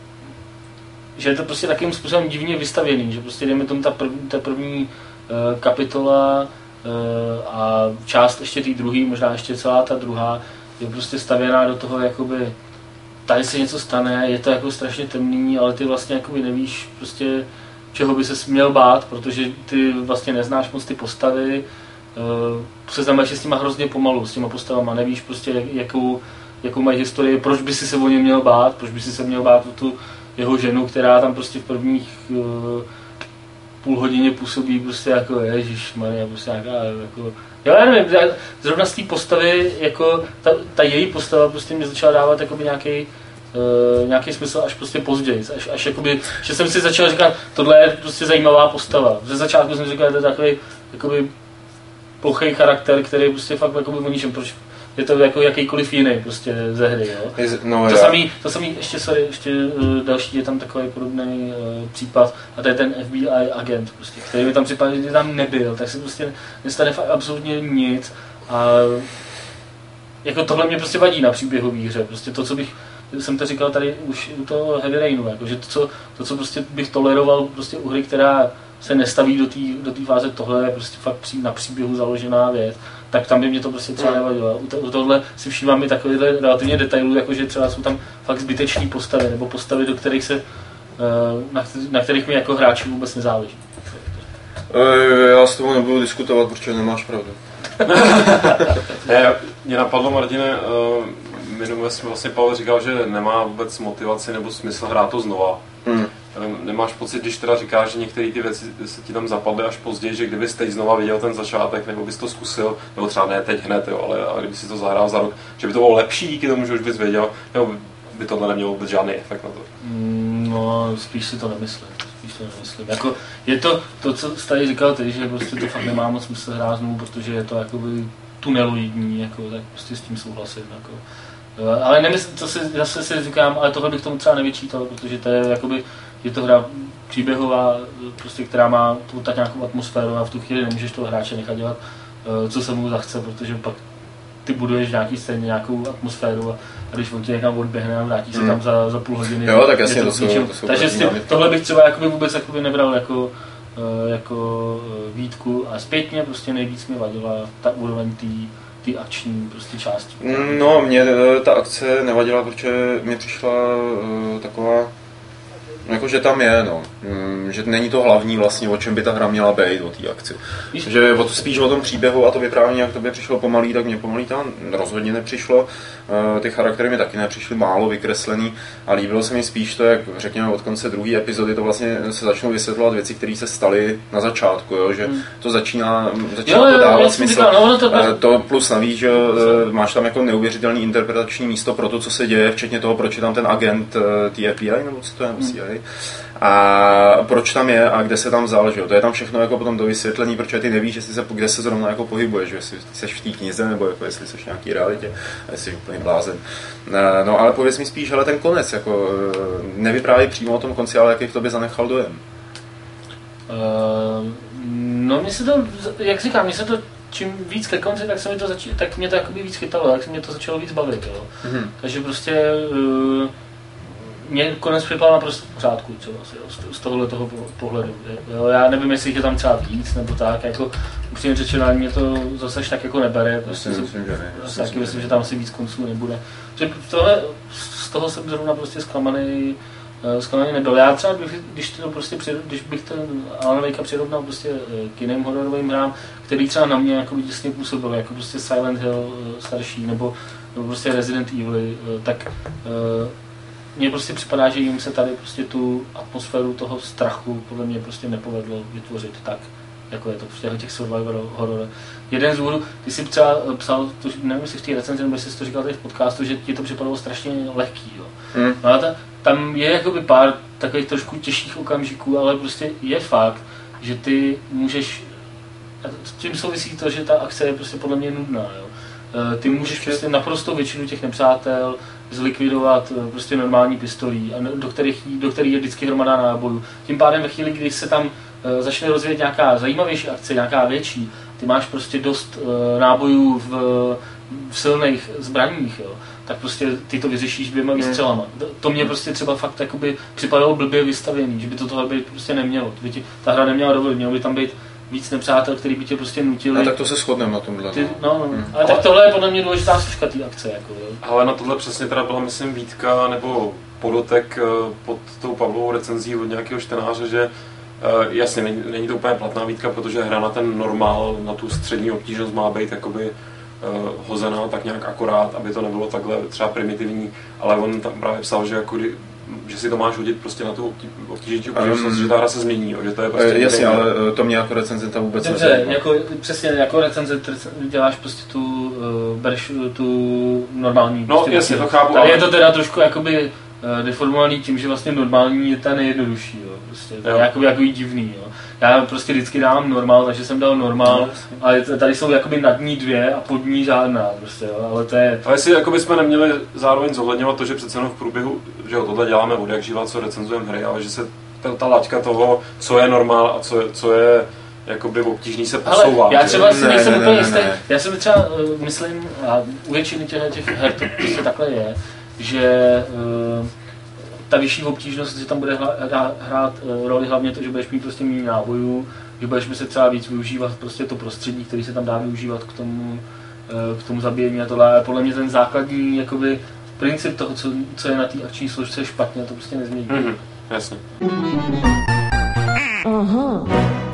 Speaker 3: že je to prostě takým způsobem divně vystavěný, že prostě jdeme tomu ta, prv, ta první uh, kapitola uh, a část ještě té druhé, možná ještě celá ta druhá, je prostě stavěná do toho, jakoby tady se něco stane, je to jako strašně temný, ale ty vlastně jakoby nevíš prostě, čeho by ses měl bát, protože ty vlastně neznáš moc ty postavy, uh, seznamuješ se s nima hrozně pomalu, s těma postavama, nevíš prostě, jakou, jakou mají historii, proč by si se o ně měl bát, proč by si se měl bát o tu jeho ženu, která tam prostě v prvních uh, půl hodině působí prostě jako ježišmarja, prostě nějaká jako, jo, já nevím, zrovna z té postavy, jako ta, ta její postava prostě mě začala dávat jakoby nějaký uh, nějaký smysl až prostě později, až, až jakoby, že jsem si začal říkat, tohle je prostě zajímavá postava. Ze začátku jsem říkal, že to je takový jakoby plochý charakter, který prostě fakt jakoby o ničem, proč je to jako jakýkoliv jiný prostě ze hry, jo.
Speaker 1: No,
Speaker 3: to samý, to samý, ještě, sorry, ještě uh, další je tam takový podobný uh, případ a to je ten F B I agent, prostě, který mi tam připadá, že tam nebyl, tak se prostě nestane fakt absolutně nic a jako tohle mě prostě vadí na příběhové hře, prostě to, co bych, jsem to říkal tady už u toho Heavy Rainu, jako, že to co, to, co prostě bych toleroval prostě u hry, která se nestaví do té do té fáze, tohle je prostě fakt pří, na příběhu založená věc, tak tam by mě to prostě třeba nevadilo. U, to, u tohle si všímám i takovýhle relativně detailů, jako že třeba jsou tam fakt zbytečné postavy, nebo postavy, do kterých se, na, na kterých mi jako hráči vůbec nezáleží.
Speaker 1: Já s tebou nebudu diskutovat, protože nemáš pravdu.
Speaker 2: Ne, mě napadlo, Martine, uh, minule jsme vlastně Pavel říkal, že nemá vůbec motivaci nebo smysl hrát to znova. Hmm. Nemáš pocit, když teda říkáš, že některé ty věci se ti tam zapadly až později, že kdybys teď znova viděl ten začátek, nebo bys to zkusil, nebo třeba ne teď hned, jo, ale a kdyby si to zahrál za rok, že by to bylo lepší díky tomu, že už bys věděl, nebo by tohle nemělo vůbec žádný efekt na to?
Speaker 3: No, spíš si to nemyslím. Spíš to nemyslím. Jako, je to, to, co jsi tady říkal ty, že prostě to fakt nemá moc smysl hrát znovu, protože je to jakoby tuneloidní, jako, tak prostě s tím souhlasím. Jako. Ale nemyslím, to si, zase si říkám, ale tohle bych tomu třeba nevyčítal, protože to je jakoby, je to hra příběhová, prostě, která má tu tak nějakou atmosféru a v tu chvíli nemůžeš toho hráče nechat dělat, co se mu zachce, protože pak ty buduješ nějaký stejně nějakou atmosféru a, a když on tě někam odběhne a vrátí se hmm. tam za, za půl hodiny.
Speaker 1: Jo, tak jasně, to, to, jsou, to jsou
Speaker 3: takže si, tohle bych třeba jakoby vůbec jakoby nebral jako, jako výtku a zpětně prostě nejvíc mi vadila ta úroveň té akční prostě části.
Speaker 1: No, mě ta akce nevadila, protože mě přišla uh, taková, jako že tam je, no. Že není to hlavní vlastně, o čem by ta hra měla být, o té akci. Že o to, spíš o tom příběhu a to vyprávění, jak tobě přišlo pomalý, tak mě pomalý tam rozhodně nepřišlo. Ty charaktery mi taky nepřišly málo vykreslený a líbilo se mi spíš to, jak řekněme od konce druhé epizody to vlastně se začnou vysvětlovat věci, které se staly na začátku, jo? Že to začíná, začíná jo, to dávat smysl. Říkal, no, to, to plus navíc, že máš tam jako neuvěřitelný interpretační místo pro to, co se děje, včetně toho, proč je tam ten agent T F B I, nebo co to je, C I A. A proč tam je a kde se tam vzal, že? To je tam všechno jako potom do vysvětlení, protože ty nevíš, jestli se, kde se zrovna jako pohybuješ, jestli jsi v té knize nebo jako jestli jsi v nějaký realitě, jestli jsi úplně blázen. No ale pověz mi spíš, ale ten konec, jako nevypráví přímo o tom konci, ale jaký v tobě zanechal dojem?
Speaker 3: Uh, no mně se to, jak říkám, mně se to čím víc ke konci, tak se mi to zač- tak mě to jakoby víc chytalo, tak se mě to začalo víc bavit, jo. Mm-hmm. Takže prostě uh, mě konec připadal naprosto v pořádku, třeba z tohohle toho pohledu. Jo, já nevím, jestli je tam třeba víc nebo tak, jako upřímně řečeno, ale mě to zase tak jako nebere. Prostě myslím, jsem, že ne. Taky myslím, myslím, že tam asi víc konců nebude. Že tohle, z toho jsem zrovna prostě zklamaný, zklamaný nebyl. Já třeba, když, to prostě, když bych ten Alan Wakea přirovnal prostě k jiným hororovým hrám, který třeba na mě jako děsně působil, jako prostě Silent Hill starší nebo, nebo prostě Resident Evil, tak mně prostě připadá, že jim se tady prostě tu atmosféru toho strachu podle mě prostě nepovedlo vytvořit tak, jako je to v těch survival horror. Jeden z důvodů, ty jsi třeba psal, to, nevím, jestli v té recenzi, nebo jsi to říkal tady v podcastu, že ti to připadalo strašně lehký, jo. Hmm. No a ta, tam je jakoby pár takových trošku těžkých okamžiků, ale prostě je fakt, že ty můžeš, a s tím souvisí to, že ta akce je prostě podle mě nudná, jo. Ty můžeš prostě naprosto většinu těch nepřátel zlikvidovat prostě normální pistolí, do kterých, do kterých je vždycky hromada nábojů. Tím pádem ve chvíli, kdy se tam začne rozvíjet nějaká zajímavější akce, nějaká větší, ty máš prostě dost nábojů v, v silných zbraních, jo, tak prostě ty to vyřešíš dvěma výstřelama. To mě prostě třeba fakt jakoby připadalo blbě vystavěný, že by to tohle být prostě nemělo. To by ti ta hra neměla dovolit, mělo by tam být víc nepřátel, který by tě prostě nutili.
Speaker 1: A tak to se shodneme na tomhle.
Speaker 3: Ty, no, no. Hmm. Ale, ale tak tohle je podle mě důležitá složka té akce. Jako, jo.
Speaker 2: Ale na tohle přesně teda byla, myslím, výtka nebo podotek pod tou Pavlovou recenzí od nějakého čtenáře, že uh, jasně, není, není to úplně platná výtka, protože hra na ten normál, na tu střední obtížnost má být jakoby uh, hozená tak nějak akorát, aby to nebylo takhle třeba primitivní, ale on tam právě psal, že jako že si to máš hodit prostě na tu obtížnější obtížnost, že ta hra se změní, že to je prostě...
Speaker 1: Jasně, ale to mě jako recenzenta vůbec
Speaker 3: nezajímá. Dobře, jako, přesně jako recenzent děláš prostě tu, uh, bereš tu normální...
Speaker 2: No
Speaker 3: prostě
Speaker 2: jasně, to chápu,
Speaker 3: ale... je to teda trošku jakoby deformovaný tím, že vlastně normální je ta nejjednodušší, jo. Prostě to je jakoby, jakoby divný, jo. Já prostě vždycky dám normál, takže jsem dal normál, ale tady jsou jakoby nad ní dvě a pod ní žádná, prostě, jo. Ale to je...
Speaker 2: Ale jestli jakoby jsme neměli zároveň zohledňovat to, že přece jenom v průběhu, že jo, tohle děláme od jak živa, co recenzujeme hry, ale že se ta, ta laťka toho, co je normál a co je, co je jakoby obtížný, se posouvá.
Speaker 3: Ale já třeba si
Speaker 1: ne,
Speaker 3: nejsem
Speaker 1: ne,
Speaker 3: úplně
Speaker 1: ne,
Speaker 3: jistý,
Speaker 1: ne.
Speaker 3: já si třeba uh, myslím, a u většiny těch, těch her to prostě takhle je, že uh, ta vyšší obtížnost, že tam bude hla, hra, hrát uh, roli hlavně to, že budeš mít prostě méně nábojů, že budeš muset třeba víc využívat prostě to prostředí, který se tam dá využívat k tomu, uh, k tomu zabíjení a tohle. A podle mě ten základní jakoby, princip toho, co, co je na té akční složce špatně, to prostě nezmění.
Speaker 2: Mm-hmm. Jasně.
Speaker 4: Aha.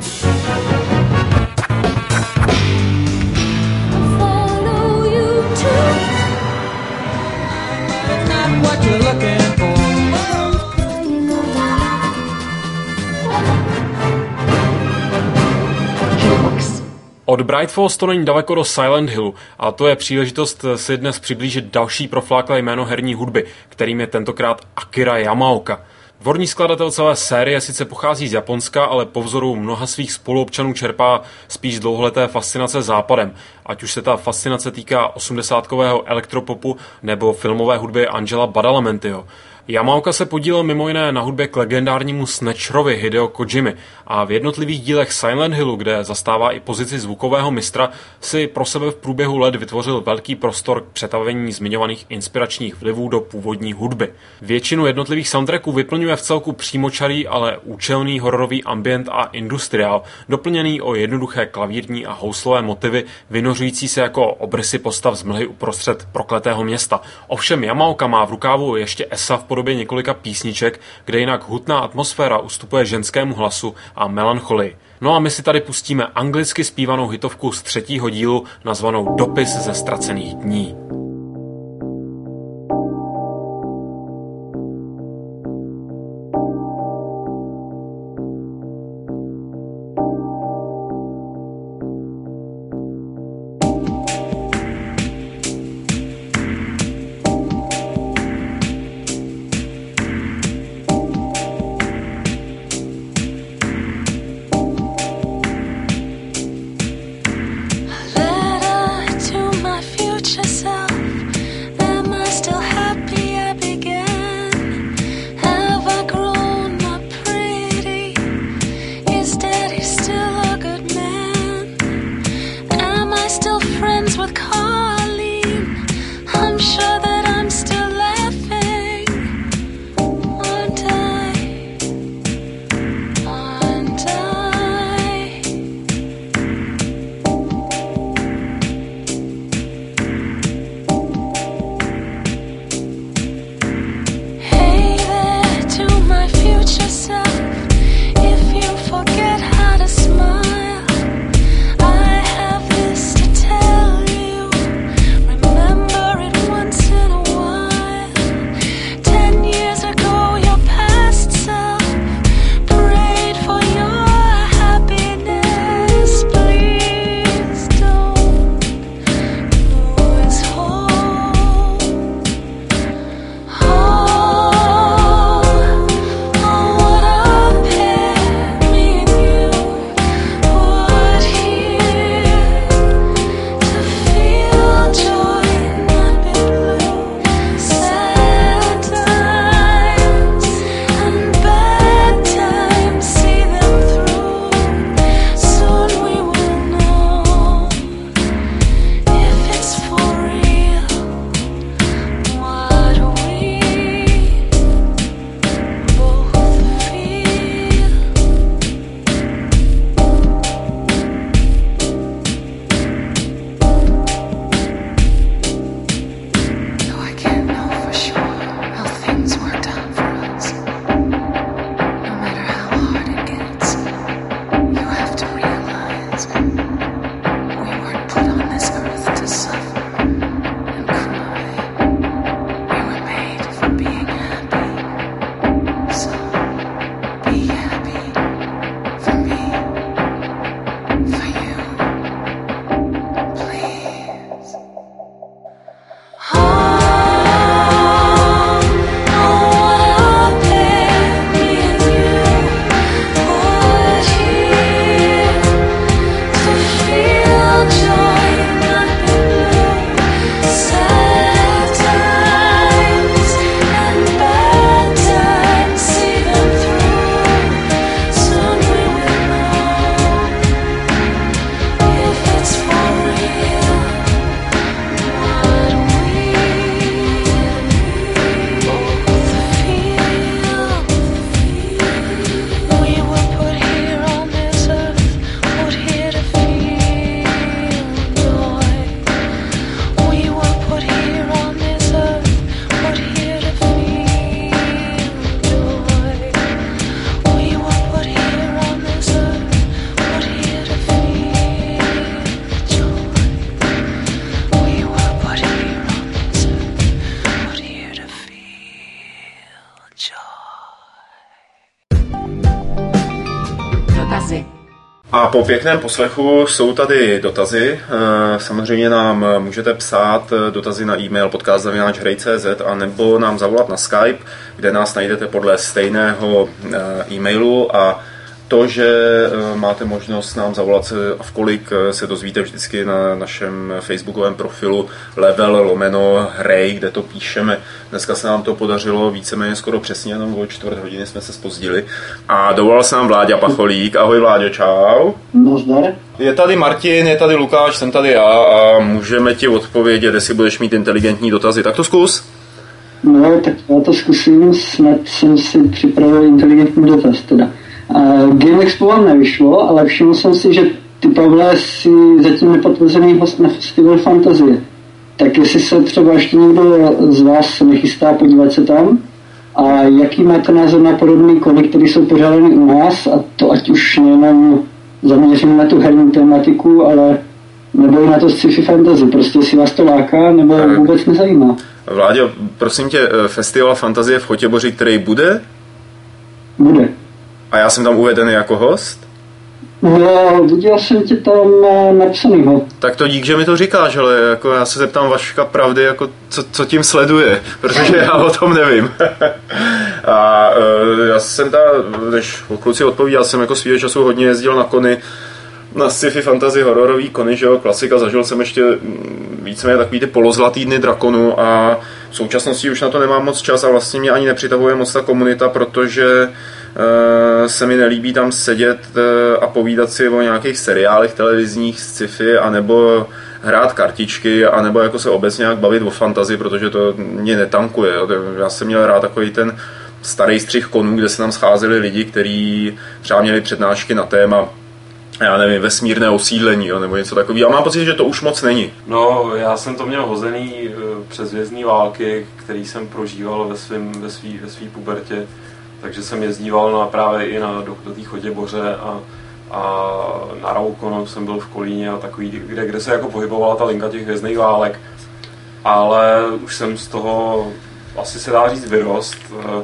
Speaker 5: Od Bright Falls to není daleko do Silent Hillu a to je příležitost si dnes přiblížit další profláklé jméno herní hudby, kterým je tentokrát Akira Yamaoka. Dvorní skladatel celé série sice pochází z Japonska, ale po vzoru mnoha svých spoluobčanů čerpá spíš dlouholeté fascinace západem, ať už se ta fascinace týká osmdesátkového elektropopu nebo filmové hudby Angela Badalamentiho. Yamaoka se podílel mimo jiné na hudbě k legendárnímu Snatcherovi Hideo Kojimy a v jednotlivých dílech Silent Hillu, kde zastává i pozici zvukového mistra, si pro sebe v průběhu let vytvořil velký prostor k přetavení zmiňovaných inspiračních vlivů do původní hudby. Většinu jednotlivých soundtracků vyplňuje v celku přímočarý, ale účelný hororový ambient a industriál, doplněný o jednoduché klavírní a houslové motivy, vynořující se jako obrysy postav z mlhy uprostřed prokletého města. Ovšem Yamaoka má v rukávu ještě esa v podobě několika písniček, kde jinak hutná atmosféra ustupuje ženskému hlasu a melancholii. No a my si tady pustíme anglicky zpívanou hitovku z třetího dílu nazvanou Dopis ze ztracených dní.
Speaker 4: Letter to my future self.
Speaker 1: A po pěkném poslechu jsou tady dotazy. Samozřejmě nám můžete psát dotazy na e-mail podcast zavináč hrej tečka cé zet a nebo nám zavolat na Skype, kde nás najdete podle stejného e-mailu, a to, že máte možnost nám zavolat a v kolik, se dozvíte vždycky na našem facebookovém profilu Level lomeno hrej, kde to píšeme. Dneska se nám to podařilo víceméně skoro přesně, jenom o čtvrt hodiny jsme se zpozdili. A dovolal se nám Vláďa Pacholík. Ahoj Vláďo, čau.
Speaker 4: Nazdar.
Speaker 1: Je tady Martin, je tady Lukáš, jsem tady já a můžeme ti odpovědět, jestli budeš mít inteligentní dotazy. Tak to zkus.
Speaker 4: No, tak já to zkusím, snad jsem si připravil inteligentní dotaz teda. Uh, Game Expo vám nevyšlo, ale všiml jsem si, že ty, Pavle, jsi zatím nepotvrzený host na Festival Fantazie. Tak jestli se třeba ještě někdo z vás nechystá podívat se tam, a jaký máte názor na podobný kony, které jsou pořádány u nás, a to ať už nejenom zaměřím na tu herní tematiku, ale nebo i na to sci-fi fantasy, prostě jestli vás to láká, nebo vůbec nezajímá.
Speaker 1: Vláďo, prosím tě, Festival Fantazie v Chotěboři, který bude?
Speaker 4: Bude.
Speaker 1: A já jsem tam uvedený jako host?
Speaker 4: No, viděl jsem tě tam napsanýho.
Speaker 1: Tak to dík, že mi to říkáš, ale jako já se zeptám Vaška pravdy, jako co, co tím sleduje, protože já o tom nevím. A uh, já jsem ta, než kluci odpovídal, jsem jako svýho času hodně jezdil na kony, na sci-fi, fantasy, hororový kony, že jo, klasika, zažil jsem ještě víceméně takový ty polozlatý dny drakonu a v současnosti už na to nemám moc čas a vlastně mě ani nepřitahuje moc ta komunita, protože uh, se mi nelíbí tam sedět uh, a povídat si o nějakých seriálech televizních, sci-fi, anebo hrát kartičky, anebo jako se obecně nějak bavit o fantasy, protože to mě netankuje. Jo. Já jsem měl rád takový ten starý střih konů, kde se nám scházeli lidi, kteří třeba měli přednášky na téma, já nevím, vesmírné osídlení, jo, nebo něco takového. A mám pocit, že to už moc není.
Speaker 2: No, já jsem to měl hozený přes hvězdní války, který jsem prožíval ve svým, ve svý, ve svý pubertě. Takže jsem jezdíval na, právě i na, do, do té Chotěboře a, a na Raukonu jsem byl v Kolíně a takový, kde, kde se jako pohybovala ta linka těch hvězdných válek. Ale už jsem z toho, asi se dá říct, vyrost.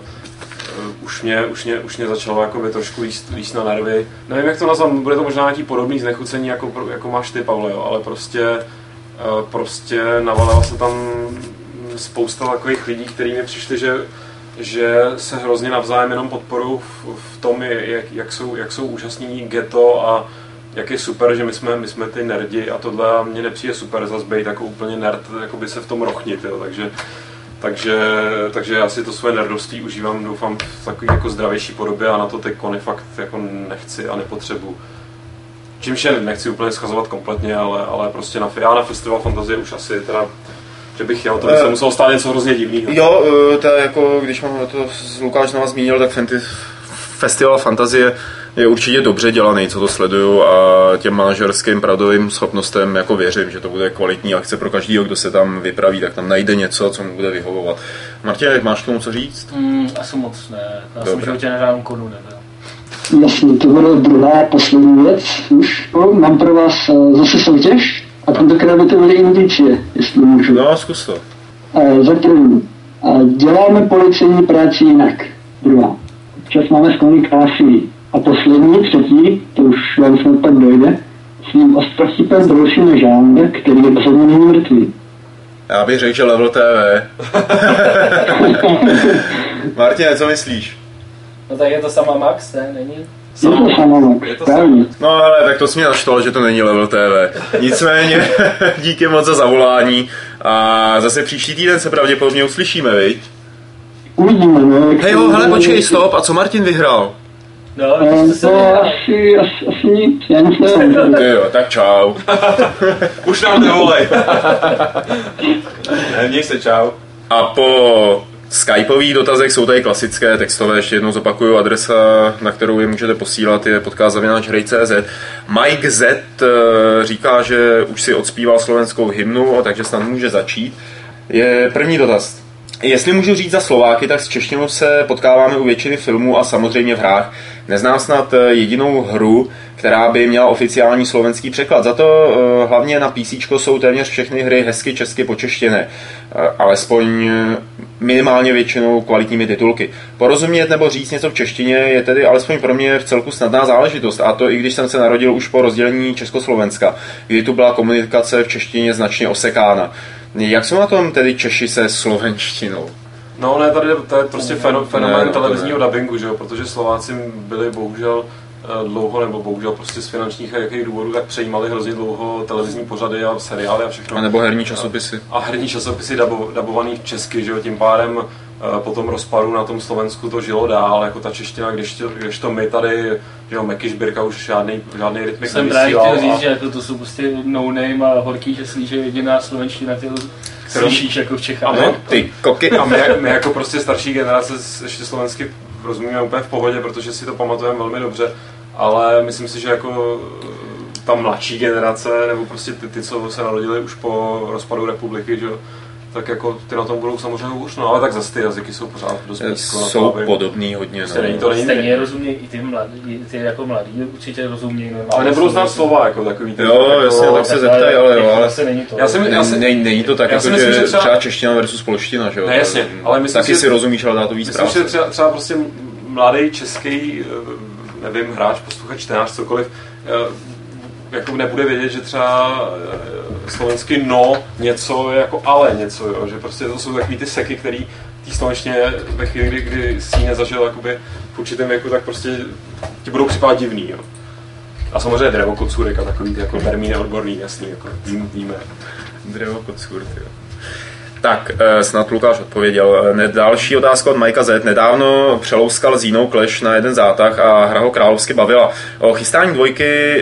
Speaker 2: Už mě, už mě, už mě začalo jakoby trošku líst, líst na nervy. Nevím, jak to nazvat, bude to možná nějaký podobný znechucení, jako, jako máš ty, Pavle, jo, ale prostě, prostě navalila se tam spousta takových lidí, kteří mi přišli, že, že se hrozně navzájem jenom podporují v, v tom, jak, jak, jsou, jak jsou úžasní ghetto a jak je super, že my jsme, my jsme ty nerdi a tohle, a mně nepřijde super zase být jako úplně nerd, jako by se v tom rochnit, jo, takže Takže, takže já si to své nerdoství užívám, doufám, v takové jako zdravější podobě a na to ty kony fakt jako nechci a nepotřebuji. Čímž je nechci úplně schazovat kompletně, ale, ale prostě na, já na Festival Fantazie už asi teda, že bych jel, to by se muselo stát něco hrozně divného.
Speaker 1: Jo, to je jako, když mám to Lukáš na vás zmínil, tak Festival Fantazie je určitě dobře dělaný, co to sleduju, a těm manažerským pravdovým schopnostem jako věřím, že to bude kvalitní akce pro každýho, kdo se tam vypraví, tak tam najde něco, co mu bude vyhovovat. Martin, máš k tomu co říct?
Speaker 3: Mm, asi moc ne, já jsem v životě na žádnou konu nebyl.
Speaker 4: Jasně, to bude druhá poslední věc. Už no, mám pro vás zase soutěž a tentokrát by to byly indicie, jestli můžu.
Speaker 1: No, zkus to.
Speaker 4: E, za první. E, děláme policejní práci jinak. Druhá. Občas máme sklony krásy. A poslední, třetí, to už vám snad pak dojde, svým ostrostipem broušíme žánr, který je rozhodně není mrtvý.
Speaker 1: Já bych řekl, že Level T V. Martine, co myslíš?
Speaker 3: No tak je to sama Max, ne? Není?
Speaker 4: Je to sama Max, právě.
Speaker 1: No ale tak to jsi mě naštval, že to není Level T V. Nicméně, díky moc za zavolání a zase příští týden se pravděpodobně uslyšíme, viď?
Speaker 4: Uvidíme, no.
Speaker 1: Hej ho, hele, počkej, stop, a co Martin vyhrál?
Speaker 3: No,
Speaker 4: Uh, no, asi, asi, asi nic, já nic nevím.
Speaker 1: Jo, tak čau.
Speaker 2: Už nám nevolej. Měj se, čau.
Speaker 1: A po skypových dotazech jsou tady klasické textové, ještě jednou zopakuju, adresa, na kterou je můžete posílat, je podcast zavináč hrej tečka cé zet. Mike Z říká, že už si odspíval slovenskou hymnu, takže snad může začít. Je první dotaz. Jestli můžu říct za Slováky, tak s češtinou se potkáváme u většiny filmů a samozřejmě v hrách. Neznám snad jedinou hru, která by měla oficiální slovenský překlad. Za to uh, hlavně na PCčko jsou téměř všechny hry hezky česky počeštěné. Uh, alespoň minimálně většinou kvalitními titulky. Porozumět nebo říct něco v češtině je tedy alespoň pro mě v celku snadná záležitost. A to i když jsem se narodil už po rozdělení Československa, kdy tu byla komunikace v češtině značně osekána. Jak jsou na tom tedy Češi se slovenštinou?
Speaker 2: No ne, tady to je prostě fenomén televizního dabingu, že jo, protože Slováci byli bohužel dlouho, nebo bohužel prostě z finančních a jakých důvodů, tak přejímali hrozně dlouho televizní pořady a seriály a všechno.
Speaker 1: A nebo herní časopisy.
Speaker 2: A, a herní časopisy dabo, dabovaný česky, že jo, tím pádem po tom rozpadu na tom Slovensku to žilo dál, jako ta čeština, když to, když to my tady, že jo, Meky Žbírka už žádný, žádný rytmik
Speaker 3: jsem
Speaker 2: nevysílal.
Speaker 3: Jsem právě chtěl říct, že jako to jsou prostě no name a horký, že slíže jediná slovenština, kterou slyšíš jako v Čechách.
Speaker 1: A my, ty koky.
Speaker 2: A my, my jako prostě starší generace ještě slovensky rozumíme úplně v pohodě, protože si to pamatujeme velmi dobře, ale myslím si, že jako ta mladší generace, nebo prostě ty, ty co se narodili už po rozpadu republiky, že tak jako ty na tom budou samozřejmě hůř, no ale tak zase ty jazyky jsou pořád dost blízko.
Speaker 1: Jsou podobný hodně.
Speaker 3: No. Stejně to není. Stejně rozumějí i ty mladí, ty jako mladí určitě rozumějí. No,
Speaker 2: ale nebudou znát slova jako takový.
Speaker 1: Jo,
Speaker 2: jako,
Speaker 1: jasně, tak se zeptají, ale jo, ale
Speaker 3: není to.
Speaker 1: Já si, já si, není, není to tak, jako,
Speaker 2: myslím,
Speaker 1: že
Speaker 2: třeba,
Speaker 1: třeba čeština versus polština, že jo?
Speaker 2: Ne, jasně, ale myslím,
Speaker 1: taky
Speaker 2: že,
Speaker 1: si rozumíš, ale dá to víc
Speaker 2: myslím,
Speaker 1: práce.
Speaker 2: Že třeba, třeba prostě mladý český, nevím, hráč, posluchač, čtenář, cokoliv, jako nebude vědět, že třeba slovensky no něco je jako ale něco, jo? Že prostě to jsou takový ty seky, který tý slovenštině ve chvíli, kdy, kdy si ji nezažil jakoby v určitém věku, tak prostě ti budou připadat divný, jo? A samozřejmě drevo kocůrek a takový ty jako termíny odborný, jasný, jako víme.
Speaker 1: Drevo kocůrek, jo. Tak, snad Lukáš odpověděl. Další otázka od Majka Z. Nedávno přelouskal s jinou Clash na jeden zátah a hra ho královsky bavila. O chystání dvojky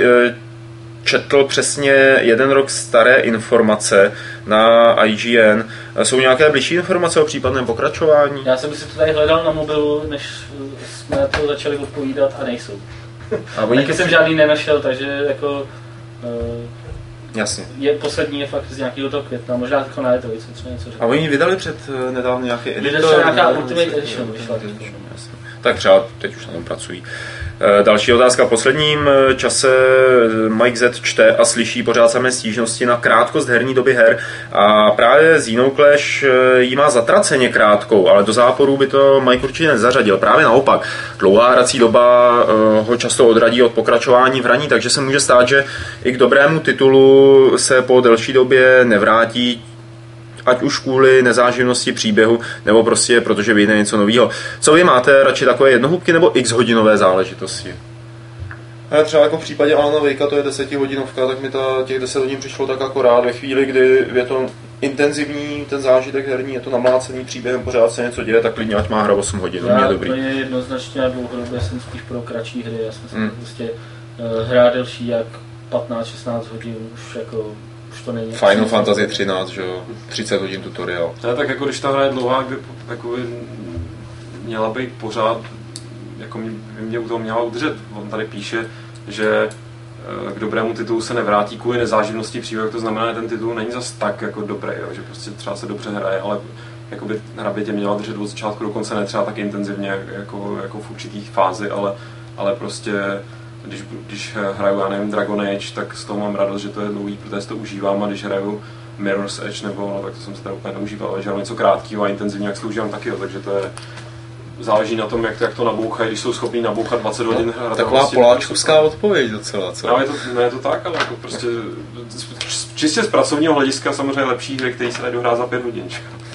Speaker 1: četl přesně jeden rok staré informace na I G N. Jsou nějaké blížší informace o případném pokračování?
Speaker 3: Já jsem si to tady hledal na mobilu, než jsme to začali odpovídat a nejsou. A oni taky jsem žádný nenašel, takže jako... Uh,
Speaker 1: Jasně.
Speaker 3: Je, poslední je fakt z nějakého toho května, možná jako na Jetovice třeba něco řekl.
Speaker 1: A oni vydali před nedávno nějaký editor?
Speaker 3: Vydali nějaká Ultimate Edition, vyšla.
Speaker 1: Tak třeba teď už na tom pracují. Další otázka. V posledním čase Mike Z čte a slyší pořád samé stížnosti na krátkost herní doby her a právě s jinou Clash jí má zatraceně krátkou, ale do záporů by to Mike určitě nezařadil. Právě naopak. Dlouhá hrací doba ho často odradí od pokračování v hraní, takže se může stát, že i k dobrému titulu se po delší době nevrátí, ať už kvůli nezáživnosti příběhu, nebo prostě protože vyjde něco nového. Co vy máte, radši takové jednohubky nebo x-hodinové záležitosti? A třeba jako v případě Alana Wakea to je desetihodinovka, tak mi ta, těch deset hodin přišlo tak akorát ve chvíli, kdy je to intenzivní, ten zážitek herní, je to namlácený příběhem, pořád se něco děje, tak klidně ať má hra osm hodin,
Speaker 3: já
Speaker 1: je dobrý.
Speaker 3: Já jednoznačně a dlouhodobě jsem spíš pro kratší hry, já jsem si hmm. prostě uh, hrát delší jak patnáct šestnáct hodin, už jako už to není.
Speaker 1: Final Fantasy třináct, že jo, třicet hodin tutoriál.
Speaker 2: Ne, tak jako když ta hra je dlouhá, kdy takový měla být pořád, jako mě, mě u toho měla udržet. On tady píše, že k dobrému titulu se nevrátí kvůli nezáživnosti příběhu, to znamená, že ten titul není zas tak jako dobrý, jo, že prostě třeba se dobře hraje, ale jakoby hra by tě měla držet od začátku do konce, ne třeba tak intenzivně jako, jako v určitých fázi, ale, ale prostě Když, když hraju, já nevím, Dragon Age, tak z toho mám radost, že to je dlouhý, protože to užívám, a když hraju Mirror's Edge, nebo no, tak to jsem se tady úplně neužíval, ale že hraju něco krátkého a intenzivně, jak se užívám taky, jo, takže to je, záleží na tom, jak to, jak to nabouchají, když jsou schopní nabouchat dvacet hodin.
Speaker 1: No, taková poláčkovská odpověď docela, co?
Speaker 2: No, je to, ne, je to tak, ale jako prostě čistě z pracovního hlediska samozřejmě lepší hry, který se dají dohrát za pět hodin.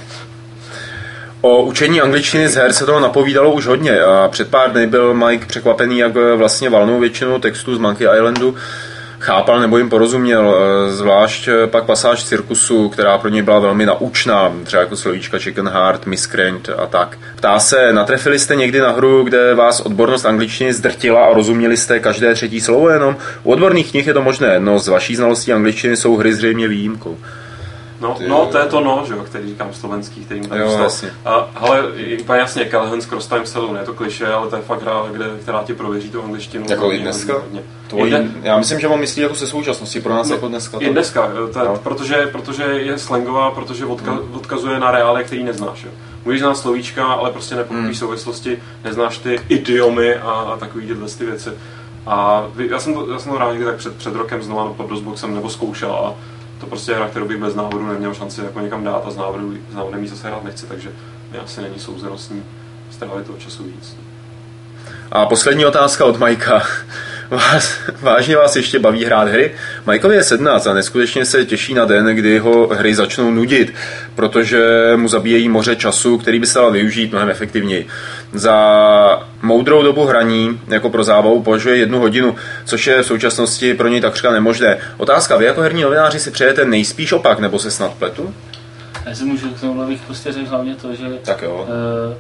Speaker 1: O učení angličtiny z her se toho napovídalo už hodně a před pár dny byl Mike překvapený, jak vlastně valnou většinu textů z Monkey Islandu chápal nebo jim porozuměl, zvlášť pak pasáž cirkusu, která pro něj byla velmi naučná, třeba jako slovíčka Chicken Heart, Miscreant a tak. Ptá se, natrefili jste někdy na hru, kde vás odbornost angličtiny zdrtila a rozuměli jste každé třetí slovo jenom? U odborných knih je to možné, no z vaší znalostí angličtiny jsou hry zřejmě výjimkou.
Speaker 2: No, no, to je to no, že jo, který říkám slovenský, který mi tam dostal. A hele, úplně jasně, Callahan's Cross Time Saloon, je to klišé, ale to je fakt hra, kde, která ti prověří tu angličtinu.
Speaker 1: Jako i dneska? Tvojí, já myslím, že on myslí jako se současností, pro nás no, jako dneska. To...
Speaker 2: I dneska, to je, no. protože, protože je slangová, protože odka, hmm. odkazuje na reálie, který neznáš. Jo. Můžeš znát slovíčka, ale prostě nepochopíš hmm. souvislosti, neznáš ty idiomy a, a takový tyhle ty věci. A já jsem to, já jsem to hrál někdy tak před, před rokem znovu pod DOSBoxem nebo zkoušel a to prostě je hra, kterou bych bez návodu neměl šanci jako někam dát a z návodu, z návodem jí zase hrát nechci, takže mě asi není souzenostní strávit toho času víc.
Speaker 1: A poslední otázka od Majka. Vás, vážně vás ještě baví hrát hry? Majkovi je sedmnáct a neskutečně se těší na den, kdy ho hry začnou nudit, protože mu zabíjejí moře času, který by se dal využít mnohem efektivněji. Za moudrou dobu hraní, jako pro zábavu, považuje jednu hodinu, což je v současnosti pro něj takřka nemožné. Otázka, vy jako herní novináři si přejete nejspíš opak, nebo se snad pletu?
Speaker 3: Já si můžu k tomu bych prostě řekl hlavně to, že
Speaker 1: tak jo.
Speaker 3: Uh,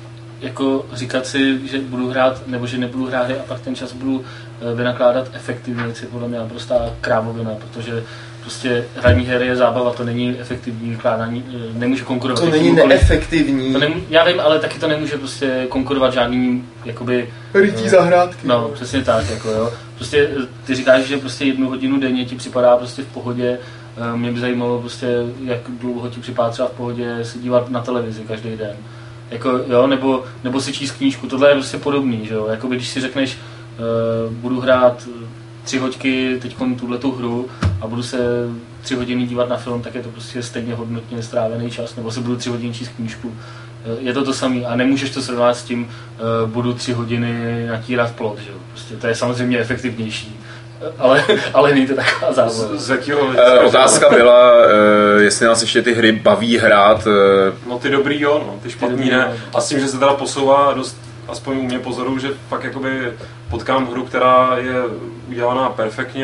Speaker 3: jako říkat si, že budu hrát, nebo že nebudu hrát hry a pak ten čas budu vynakládat efektivně, je podle mě naprostá krávovina, protože prostě hraní her je zábava, to není efektivní vykládání, nemůže konkurovat.
Speaker 1: To není neefektivní.
Speaker 3: To nemů- já vím, ale taky to nemůže prostě konkurovat žádným, jakoby...
Speaker 1: rytí zahrádky.
Speaker 3: No, přesně tak, jako jo. Prostě ty říkáš, že prostě jednu hodinu denně ti připadá prostě v pohodě. Mě by zajímalo prostě, jak dlouho ti připadá třeba v pohodě se dívat na televizi každý den. Jako, jo, nebo, nebo si číst knížku, tohle je prostě podobný, že jo, jakoby když si řekneš, uh, budu hrát tři hoďky teďkon tuhletu hru a budu se tři hodiny dívat na film, tak je to prostě stejně hodnotně strávený čas, nebo se budu tři hodiny číst knížku. Uh, je to to samé a nemůžeš to srovnat s tím, uh, budu tři hodiny natírat plot, že jo, prostě to je samozřejmě efektivnější. Ale, ale není to taková zábava.
Speaker 2: Z, z jakého...
Speaker 1: Uh, otázka byla, uh, jestli nás ještě ty hry baví hrát. Uh...
Speaker 2: No ty dobrý jo, no, ty špatný ty ne. A s tím, že se teda posouvá dost, aspoň u mě pozoru, že fakt jakoby potkám hru, která je udělaná perfektně,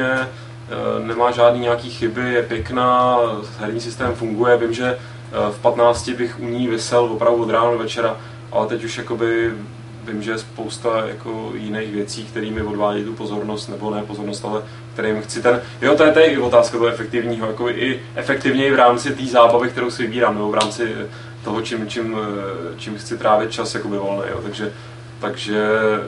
Speaker 2: uh, nemá žádný nějaký chyby, je pěkná, herní systém funguje, vím, že uh, v patnácti bych u ní visel opravdu od rána do večera, ale teď už jakoby vím, že je spousta jako jiných věcí, kterými odvádí tu pozornost, nebo ne pozornost, ale kterým chci ten... Jo, to je tady i otázka toho efektivního, jako i efektivněji v rámci té zábavy, kterou si vybírám, nebo v rámci toho, čím, čím, čím chci trávit čas jakoby volný, jo. Takže, takže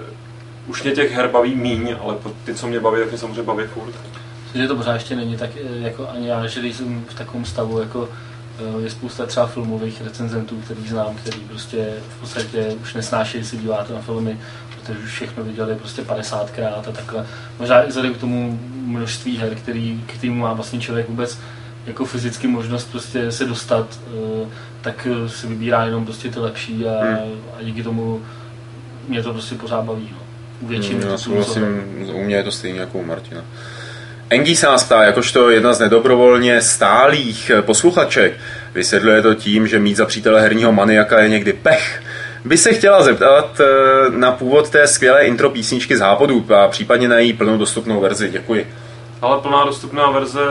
Speaker 2: už mě těch her baví míň, ale ty, co mě baví, tak mě samozřejmě baví furt.
Speaker 3: Že to pořád ještě není tak jako ani já, že když jsem v takovém stavu, jako je spousta třeba filmových recenzentů, který znám, který prostě v podstatě už nesnášejí si dívat na filmy, protože už všechno viděli prostě padesátkrát a takhle. Možná i vzhledem k tomu množství her, který, k kterému má vlastně člověk vůbec jako fyzicky možnost prostě se dostat, tak si vybírá jenom prostě ty lepší a, hmm. a díky tomu mě to prostě pořád baví. No. U většiny.
Speaker 1: Hmm, já souhlasím, u mě je to stejně jako u Martina. Engi se nás ptá, jakožto jedna z nedobrovolně stálých posluchaček, vysvětluje to tím, že mít za přítele herního maniaka je někdy pech. By se chtěla zeptat na původ té skvělé intro písničky z Hápodu a případně na její plnou dostupnou verzi. Děkuji.
Speaker 2: Ale plná dostupná verze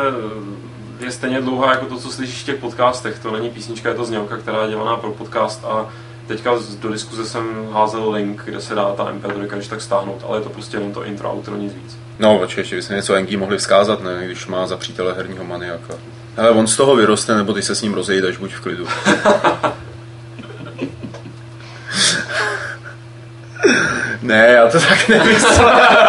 Speaker 2: je stejně dlouhá jako to, co slyšíš v těch podcastech. To není písnička, je to znělka, která je dělaná pro podcast a teďka do diskuze jsem házel link, kde se dá ta em pé tři, když tak stáhnout, ale je to prostě jenom to intro, outro, nic víc.
Speaker 1: No, počkej, ještě bychom něco Engi mohli vzkázat, ne, když má za přítele herního maniaka. Ale on z toho vyroste, nebo ty se s ním rozejdeš, buď v klidu. Ne, já to tak nemyslím.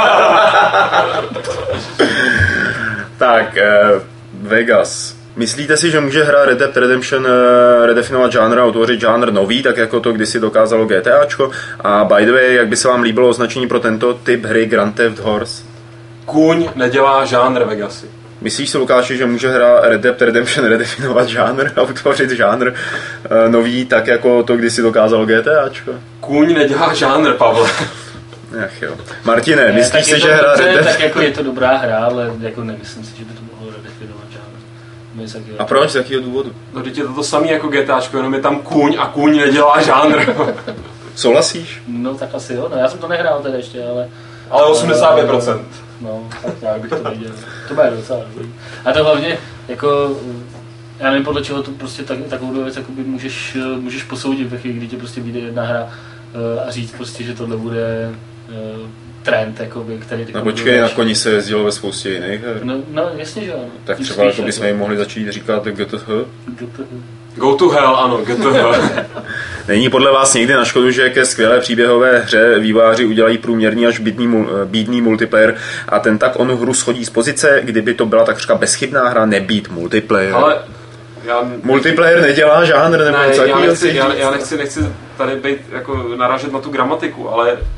Speaker 1: Tak, eh, Vegas. Myslíte si, že může hra Red Dead Redemption redefinovat žánr a utvořit žánr nový, tak jako to kdysi dokázalo GTAčko? A by the way, jak by se vám líbilo označení pro tento typ hry Grand Theft Horse?
Speaker 2: Kůň nedělá žánr, Vegasy.
Speaker 1: Myslíš si, Lukáši, že může hra Red Dead Redemption redefinovat žánr a utvořit žánr uh, nový, tak jako to kdysi dokázalo GTAčko?
Speaker 2: Kůň nedělá žánr, Pavle.
Speaker 1: Ach jo. Martine, ne, myslíš si,
Speaker 3: to,
Speaker 1: že hra Red Dead...
Speaker 3: Tak jako je to dobrá hra, ale jako nemyslím si, že by to mohlo redefinovat žánr.
Speaker 1: A proč? Z jakého důvodu?
Speaker 2: No, teď je to to samé jako GTAčko, jenom je tam kůň a kůň nedělá žánr.
Speaker 1: Souhlasíš?
Speaker 3: No tak asi jo, no já jsem to nehrál teda ještě, ale...
Speaker 2: Ale osmdesát pět procent.
Speaker 3: No, tak nějak bych to viděl. To bude docela dobrý. A to hlavně, jako, já nevím podle čeho to prostě tak, takovou věc jakoby můžeš, můžeš posoudit ve chvíli, kdy ti prostě vyjde jedna hra a říct prostě, že tohle bude trend, jakoby, který...
Speaker 1: No počkej, na koni se jezdilo ve spoustě jiných her.
Speaker 3: No, no jasně, že ano.
Speaker 1: Tak třeba jako bychom jim mohli začít říkat G T H.
Speaker 2: Go to hell, ano, G T H.
Speaker 1: Není podle vás někdy na škodu, že ke skvělé příběhové hře vývojáři udělají průměrný až bídný, bídný multiplayer a ten tak onu hru schodí z pozice, kdyby to byla takřka bezchybná hra, nebýt multiplayer.
Speaker 2: Ale já...
Speaker 1: Multiplayer nedělá žánr, nebo
Speaker 2: ne, já, nechci, já, já nechci, nechci tady být, jako narážet na tu gramatiku, ale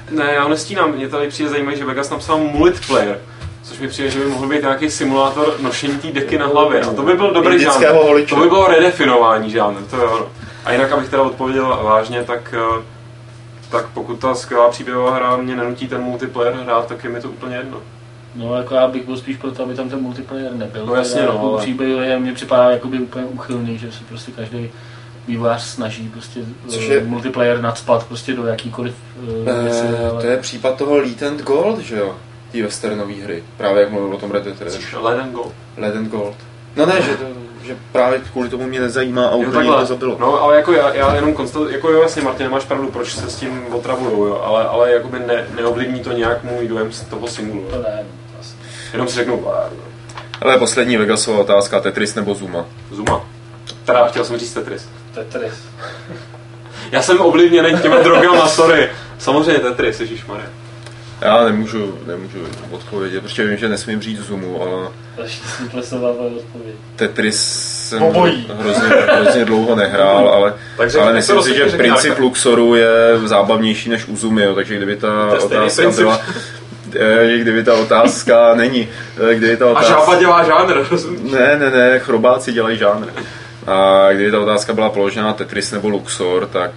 Speaker 2: Ne, já nestínám, mě tady přijde zajímavé, že Vegas napsal multiplayer, což mi přijde, že by mohl být nějaký simulátor nošení té deky na hlavě. A to by byl dobrý žánr. To by bylo redefinování žánr, to jo. A jinak, abych teda odpověděl vážně, tak, tak pokud ta skvělá příběhová hra mě nenutí ten multiplayer hrát, tak je mi to úplně jedno.
Speaker 3: No, jako já bych byl spíš proto, aby tam ten multiplayer nebyl.
Speaker 2: No jasně, no,
Speaker 3: jako
Speaker 2: ale...
Speaker 3: příběh mně připadá jakoby úplně úchylný, že se prostě každý vývojář snaží prostě je... multiplayer nacpat prostě do jakýkoliv uh, věci.
Speaker 1: E,
Speaker 3: ale...
Speaker 1: To je případ toho Lead and Gold, že jo? Tý westernové hry. Právě jak mluvil o tom Red Dead Redemption.
Speaker 2: Lead and Gold.
Speaker 1: Lead and Gold. No ne, že, to, že právě kvůli tomu mě nezajímá a úplně to zabilo.
Speaker 2: No, ale jako já, já jenom konstatuji, jako jo, jasně, Martin, máš pravdu, proč se s tím otravujou, jo, ale, ale jakoby ne, neovlivní to nějak můj dojem z toho singlu.
Speaker 3: To ne, asi.
Speaker 2: Jenom si řeknu pár.
Speaker 1: Ale poslední Vegasová otázka, Tetris nebo Zuma?
Speaker 2: Zuma. Teda chtěl jsem říct Tetris.
Speaker 3: Tetris.
Speaker 2: Já jsem ovlivněný těma drogama, sorry. Samozřejmě Tetris, ježišmarja.
Speaker 1: Já nemůžu, nemůžu odpovědět, protože vím, že nesmím říct Zumu, ale... Tetris jsem hrozně, hrozně dlouho nehrál, ale, takže ale myslím si, že princip Luxoru je zábavnější než u Zumy, jo, takže kdyby ta otázka byla... Kdyby ta otázka není. Kdyby ta otázka...
Speaker 2: A žába dělá žánr, rozumíš?
Speaker 1: Ne, ne, ne, chrobáci dělají žánr. A kdyby ta otázka byla položená Tetris nebo Luxor, tak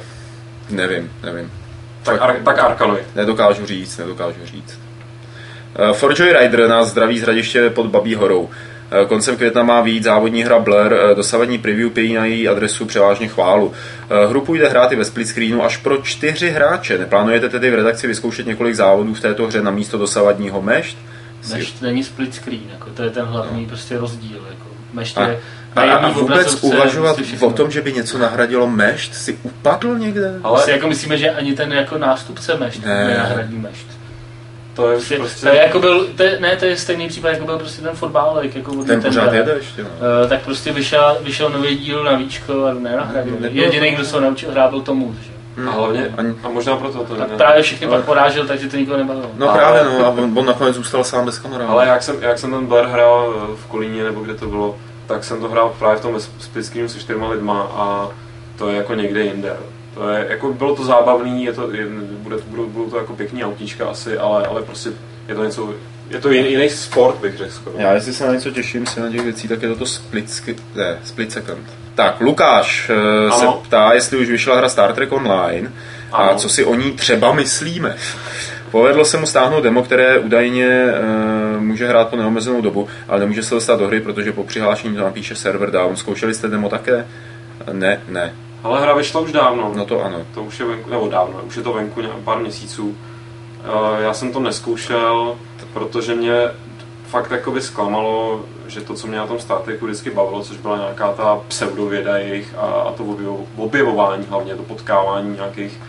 Speaker 1: nevím, nevím.
Speaker 2: Tak, ar, tak Arkanoid.
Speaker 1: Nedokážu říct, nedokážu říct. Uh, For Joy Rider nás zdraví z Hradiště pod Babí horou. Uh, koncem května má vyjít závodní hra Blur, uh, dosavadní preview pějí na její adresu převážně chválu. Uh, hru půjde hrát i ve split screenu až pro čtyři hráče. Neplánujete tedy v redakci vyzkoušet několik závodů v této hře na místo dosavadního Mešt?
Speaker 3: Mešt není split screen, jako, to je ten hlavní no. prostě rozdíl. Jako. Mešt
Speaker 1: a,
Speaker 3: je
Speaker 1: a, a vůbec uvažovat o tom, že by něco nahradilo Mešt, si upadl někde?
Speaker 3: Ale si jako myslíme, že ani ten jako nástupce Mešt ne. nenahradí Mešt.
Speaker 2: To je
Speaker 3: prostě,
Speaker 2: prostě...
Speaker 3: To je jako byl, to je, ne, to je stejný případ, jako byl prostě ten fotbálek. Jako
Speaker 1: ten pořád jede ještě, no.
Speaker 3: uh, Tak prostě vyšel, vyšel nový díl na víčko a nenahradil. No, Jediný, kdo se ho naučil hrát, byl Tomu.
Speaker 2: Hmm. A hlavně, a možná proto to
Speaker 3: tak ne. právě všichni pak porážel, takže to nikoho nebavilo.
Speaker 1: No ale... právě, no, a on, on nakonec zůstal sám bez kamaráda.
Speaker 2: Ale jak jsem, jak jsem ten Blur hrál v Kolíně, nebo kde to bylo, tak jsem to hrál právě v tom split screenu se čtyřma lidma a to je jako někde jinde. To je, jako bylo to zábavný, je to, je, bude, budou, budou to jako pěkný autíčka asi, ale, ale prostě je to něco, je to jiný, jiný sport, bych řekl skoro.
Speaker 1: Já jestli se na něco těším si na těch věcí, tak je to to split, ne, split second. Tak, Lukáš uh, se ptá, jestli už vyšla hra Star Trek Online ano. a co si o ní třeba myslíme. Povedlo se mu stáhnout demo, které údajně uh, může hrát po neomezenou dobu, ale nemůže se dostat do hry, protože po přihlášení to napíše server down. Zkoušeli jste demo také? Ne, ne.
Speaker 2: Ale hra vyšla už dávno.
Speaker 1: No to ano.
Speaker 2: To už je venku, nebo dávno, už je to venku nějak pár měsíců. Uh, já jsem to neskoušel, protože mě fakt jakoby zklamalo, že to, co mě na tom Star Treku vždycky bavilo, což byla nějaká ta pseudověda jejich a, a to objevování, hlavně to potkávání nějakých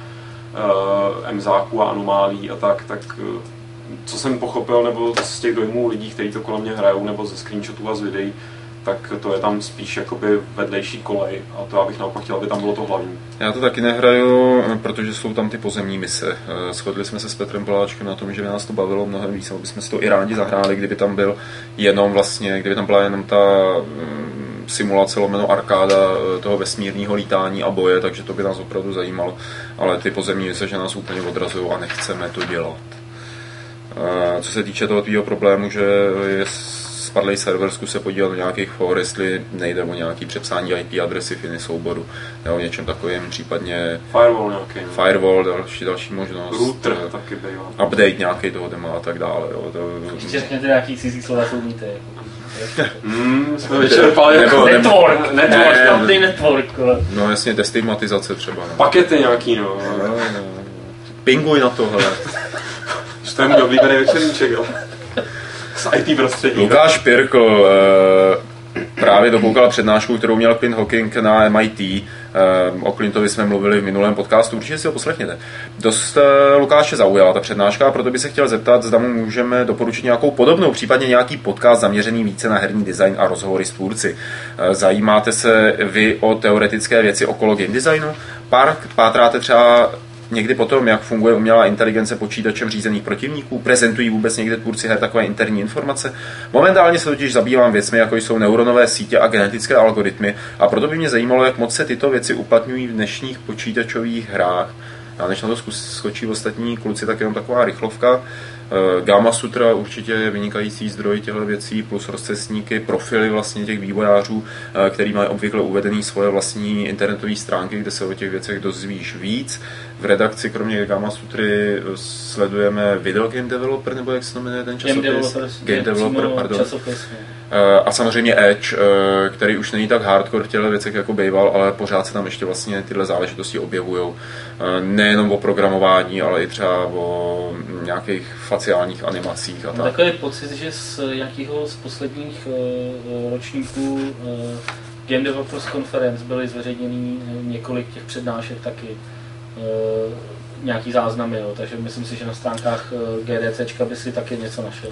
Speaker 2: uh, emzáků a anomálí a tak, tak uh, co jsem pochopil, nebo z těch dojmů lidí, kteří to kolem mě hrajou, nebo ze screenshotů a z videí, tak to je tam spíš jakoby vedlejší kolej a to já bych naopak chtěl, aby tam bylo to hlavní.
Speaker 1: Já to taky nehraju, protože jsou tam ty pozemní mise. Shodli jsme se s Petrem Poláčkem na tom, že by nás to bavilo mnohem víc, aby jsme si to i rádi zahráli, kdyby tam byl jenom vlastně, kdyby tam byla jenom ta simulace lomeno arkáda toho vesmírního lítání a boje, takže to by nás opravdu zajímalo. Ale ty pozemní mise, že nás úplně odrazují a nechceme to dělat. Co se týče toho tvýho problému, že je spadlej server, zkus se podívat do nějakých for, jestli nejde o nějaký přepsání I P adresy v jiný souboru, nebo o něčem takovým, případně
Speaker 2: firewall nějaký.
Speaker 1: Firewall, další, další možnost.
Speaker 2: Router taky bývá.
Speaker 1: Update nějaký toho dema a tak dále. Jo. To...
Speaker 3: Ještě řekněte nějaký cizí slova, co umíte.
Speaker 2: Hmm, jsme vyčerpali jako
Speaker 3: network, network, ne, ne, network.
Speaker 1: No jasně, destigmatizace třeba. No.
Speaker 2: Pakety nějaký, no.
Speaker 1: no, no. Pinguj na to, hele.
Speaker 2: To je můj oblíbený večerníček, jo. Z I T prostředí.
Speaker 1: Lukáš Pirkl e, právě dokoukal přednášku, kterou měl Quinn Hawking na M I T. E, o Clintovi jsme mluvili v minulém podcastu, určitě si ho poslechněte. Dost e, Lukáše zaujala ta přednáška a proto by se chtěl zeptat, zda mu můžeme doporučit nějakou podobnou, případně nějaký podcast zaměřený více na herní design a rozhovory s tvůrci. E, zajímáte se vy o teoretické věci okolo game designu? Pár, pátráte třeba někdy potom, jak funguje umělá inteligence počítačem řízených protivníků, prezentují vůbec někde tvůrci her takové interní informace. Momentálně se totiž zabývám věcmi, jako jsou neuronové sítě a genetické algoritmy, a proto by mě zajímalo, jak moc se tyto věci uplatňují v dnešních počítačových hrách. A než na to skočí ostatní kluci, tak jenom taková rychlovka. Gamma Sutra určitě je vynikající zdroj těchto věcí, plus rozcestníky, profily vlastně těch vývojářů, který mají obvykle uvedený svoje vlastní internetové stránky, kde se o těch věcech dozvíš víc. V redakci kromě Gamma Sutry sledujeme Video Game Developer, nebo jak se to jmenuje ten časopis?
Speaker 3: Game Developer,
Speaker 1: Game Developer pardon.
Speaker 3: Časopis,
Speaker 1: a samozřejmě Edge, který už není tak hardcore v těchto věcech jako býval, ale pořád se tam ještě vlastně tyhle záležitosti objevujou. Nejenom o programování, ale i třeba o nějakých faciálních animacích a tak.
Speaker 3: Mám takový pocit, že z nějakého z posledních uh, ročníků uh, Game Developers Conference byly zveřejněný několik těch přednášek taky. Uh, nějaký záznamy, jo. Takže myslím si, že na stránkách GDCčka by si taky něco našel.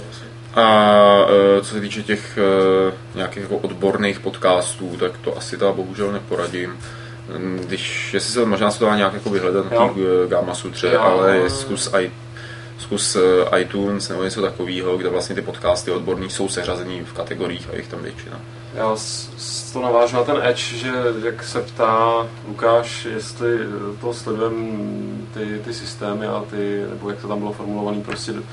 Speaker 1: A co se týče těch nějakých jako odborných podcastů, tak to asi ta bohužel neporadím. Když, jestli se možná se to dá nějak jako vyhledat na Gamma Sutře, ale zkus, i, zkus iTunes nebo něco takového, kde vlastně ty podcasty odborný jsou seřazený v kategoriích a jich tam většina.
Speaker 2: Já to navážu na ten Edge, že jak se ptá Lukáš, jestli to sledujeme ty, ty systémy a ty, nebo jak to tam bylo formulované prostě, uh,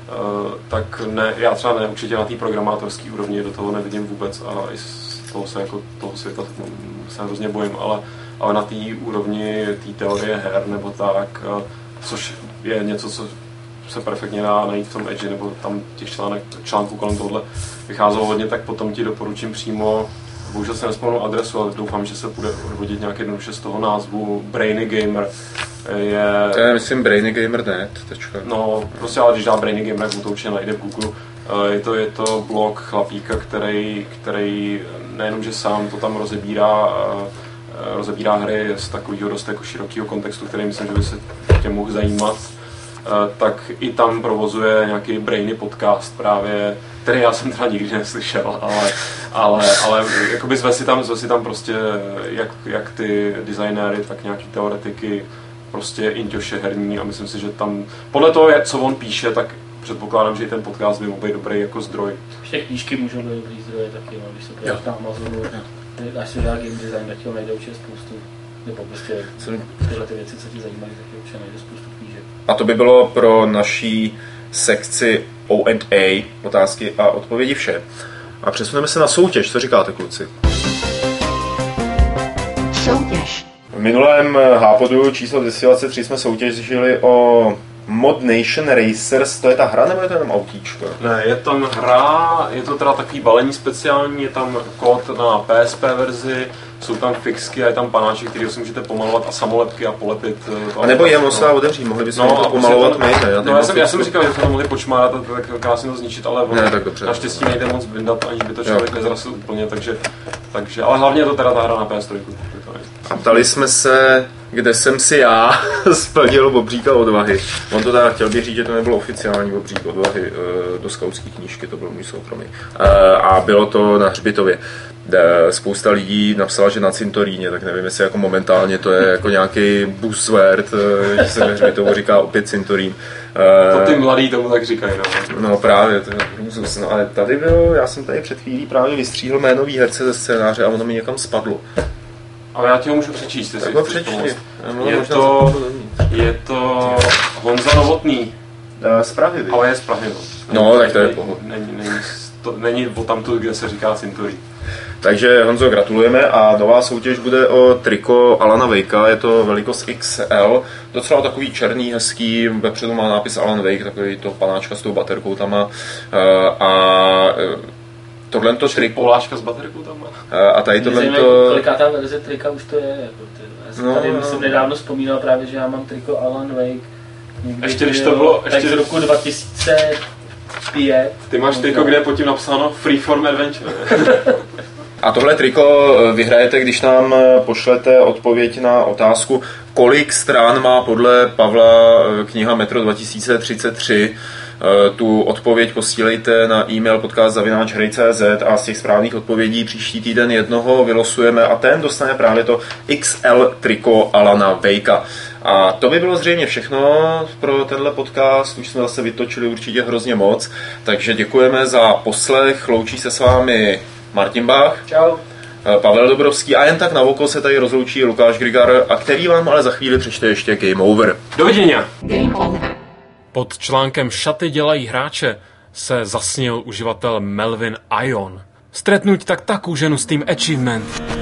Speaker 2: tak ne, já třeba ne, určitě na té programátorské úrovni do toho nevidím vůbec a i z toho se jako toho světa se hrozně bojím, ale, ale na té úrovni té teorie her nebo tak, uh, což je něco, co se perfektně dá najít v tom Edge, nebo tam těch článek, článků kolem tohle vycházelo hodně, tak potom ti doporučím přímo, bohužel se nespomenu adresu, ale doufám, že se bude odvodit nějak jednoduše z toho názvu Brainy Gamer. Je...
Speaker 1: To je, myslím, brainygamer tečka net. Tečka.
Speaker 2: No, prostě ale když dá Brainy Gamer, tak to určitě najde v Google. Je to, je to blog chlapíka, který, který nejenom, že sám to tam rozebírá, rozebírá hry z takového dost jako širokého kontextu, který myslím, že by se tě mohl zajímat, tak i tam provozuje nějaký Brainy podcast právě, který já jsem teda nikdy neslyšel, ale, ale, ale jakoby zve si tam, zve si tam prostě jak, jak ty designéry, tak nějaký teoretiky, prostě inťoše herní a myslím si, že tam, podle toho, co on píše, tak předpokládám, že i ten podcast by mohl být dobrý jako zdroj.
Speaker 3: Ještě knížky můžou být dobrý zdroje taky, no, když se podíváš na Amazonu, až si dá game design, tak ho najde určitě spoustu, nebo prostě tyhle ty věci, co ti zajímají, tak určitě najde spoustu knížek.
Speaker 1: A to by bylo pro naší sekci O and A, otázky a odpovědi vše. A přesuneme se na soutěž, co říkáte, kluci?
Speaker 6: Soutěž.
Speaker 1: V minulém Hápodu číslo dvě stě dvacet tři jsme soutěžili o Mod Nation Racers, to je ta hra nebo je to jenom autíčko?
Speaker 2: Ne, je tam hra, je to teda takový balení speciální, je tam kód na P S P verzi, jsou tam fixky a je tam panáček, který si můžete pomalovat a samolepky a polepit.
Speaker 1: A nebo je moc no. otevřít, mohli bychom
Speaker 2: no,
Speaker 1: to pomalovat my.
Speaker 2: Já, no, já, jsem, já jsem říkal, že jsme to mohli počmárat a tak krásně to zničit, ale
Speaker 1: ne, tak dobře.
Speaker 2: Naštěstí nejde moc vyndat, aniž by to člověk nezrasil úplně, takže, takže, ale hlavně je to teda ta hra na P S tři.
Speaker 1: A ptali jsme se, kde jsem si já splnil bobříka odvahy. On to teda chtěl bych říct, že to nebylo oficiální bobřík odvahy do skautské knížky, to byl můj soukromý. A bylo to na Hřbitově. Spousta lidí napsala, že na cintoríně, tak nevím, jestli jako momentálně to je jako nějaký buzzword, že se na Hřbitovu říká opět cintorín.
Speaker 2: To ty mladí tomu tak říkají, no.
Speaker 1: No právě, to je hrůzus. No ale tady bylo, já jsem tady před chvílí právě vystříhl jméno herce ze scénáře a ono mi někam spadlo.
Speaker 2: Ale já ti ho můžu přečíst,
Speaker 1: jestli tak chceš pomoct.
Speaker 2: Je to, je to Honza Novotný.
Speaker 1: Z Prahy,
Speaker 2: ale je z Prahy, no.
Speaker 1: No, tak to je pohled.
Speaker 2: Není, není, to, není o tamtu, kde se říká cintorín.
Speaker 1: Takže Honzo, gratulujeme a nová soutěž bude o triko Alana Wakea, je to velikost X L, docela takový černý, hezký, vepředu má nápis Alan Wake, takový to panáčka s tou baterkou tam má a tohle to triko...
Speaker 2: Poláška s baterkou tam má.
Speaker 1: A tady tohle to...
Speaker 3: Kolikátá verze trika už to je, jako ty. Já jsem no, tady no. jsem nedávno vzpomínal právě, že já mám triko Alan Wake. Někdy
Speaker 2: ještě když to bylo...
Speaker 3: Tak ještě z roku dva tisíce pět.
Speaker 2: Ty máš triko, kde je pod tím napsáno Freeform Adventure.
Speaker 1: A tohle triko vyhrajete, když nám pošlete odpověď na otázku, kolik stran má podle Pavla kniha Metro dva tisíce třicet tři. Tu odpověď posílejte na e-mail podcast zavináč hry tečka cz a z těch správných odpovědí příští týden jednoho vylosujeme a ten dostane právě to X L triko Alana Wakea. A to by bylo zřejmě všechno pro tenhle podcast, už jsme zase vytočili určitě hrozně moc, takže děkujeme za poslech, loučí se s vámi Martin Bach.
Speaker 3: Čau.
Speaker 1: Pavel Dobrovský a jen tak na oko se tady rozloučí Lukáš Grigar, a který vám ale za chvíli přečte ještě Game Over.
Speaker 2: Doviděnia.
Speaker 5: Pod článkem Šaty dělají hráče se zasnil uživatel Melvin Ion. Stretnúť tak takú ženu s tým achievement.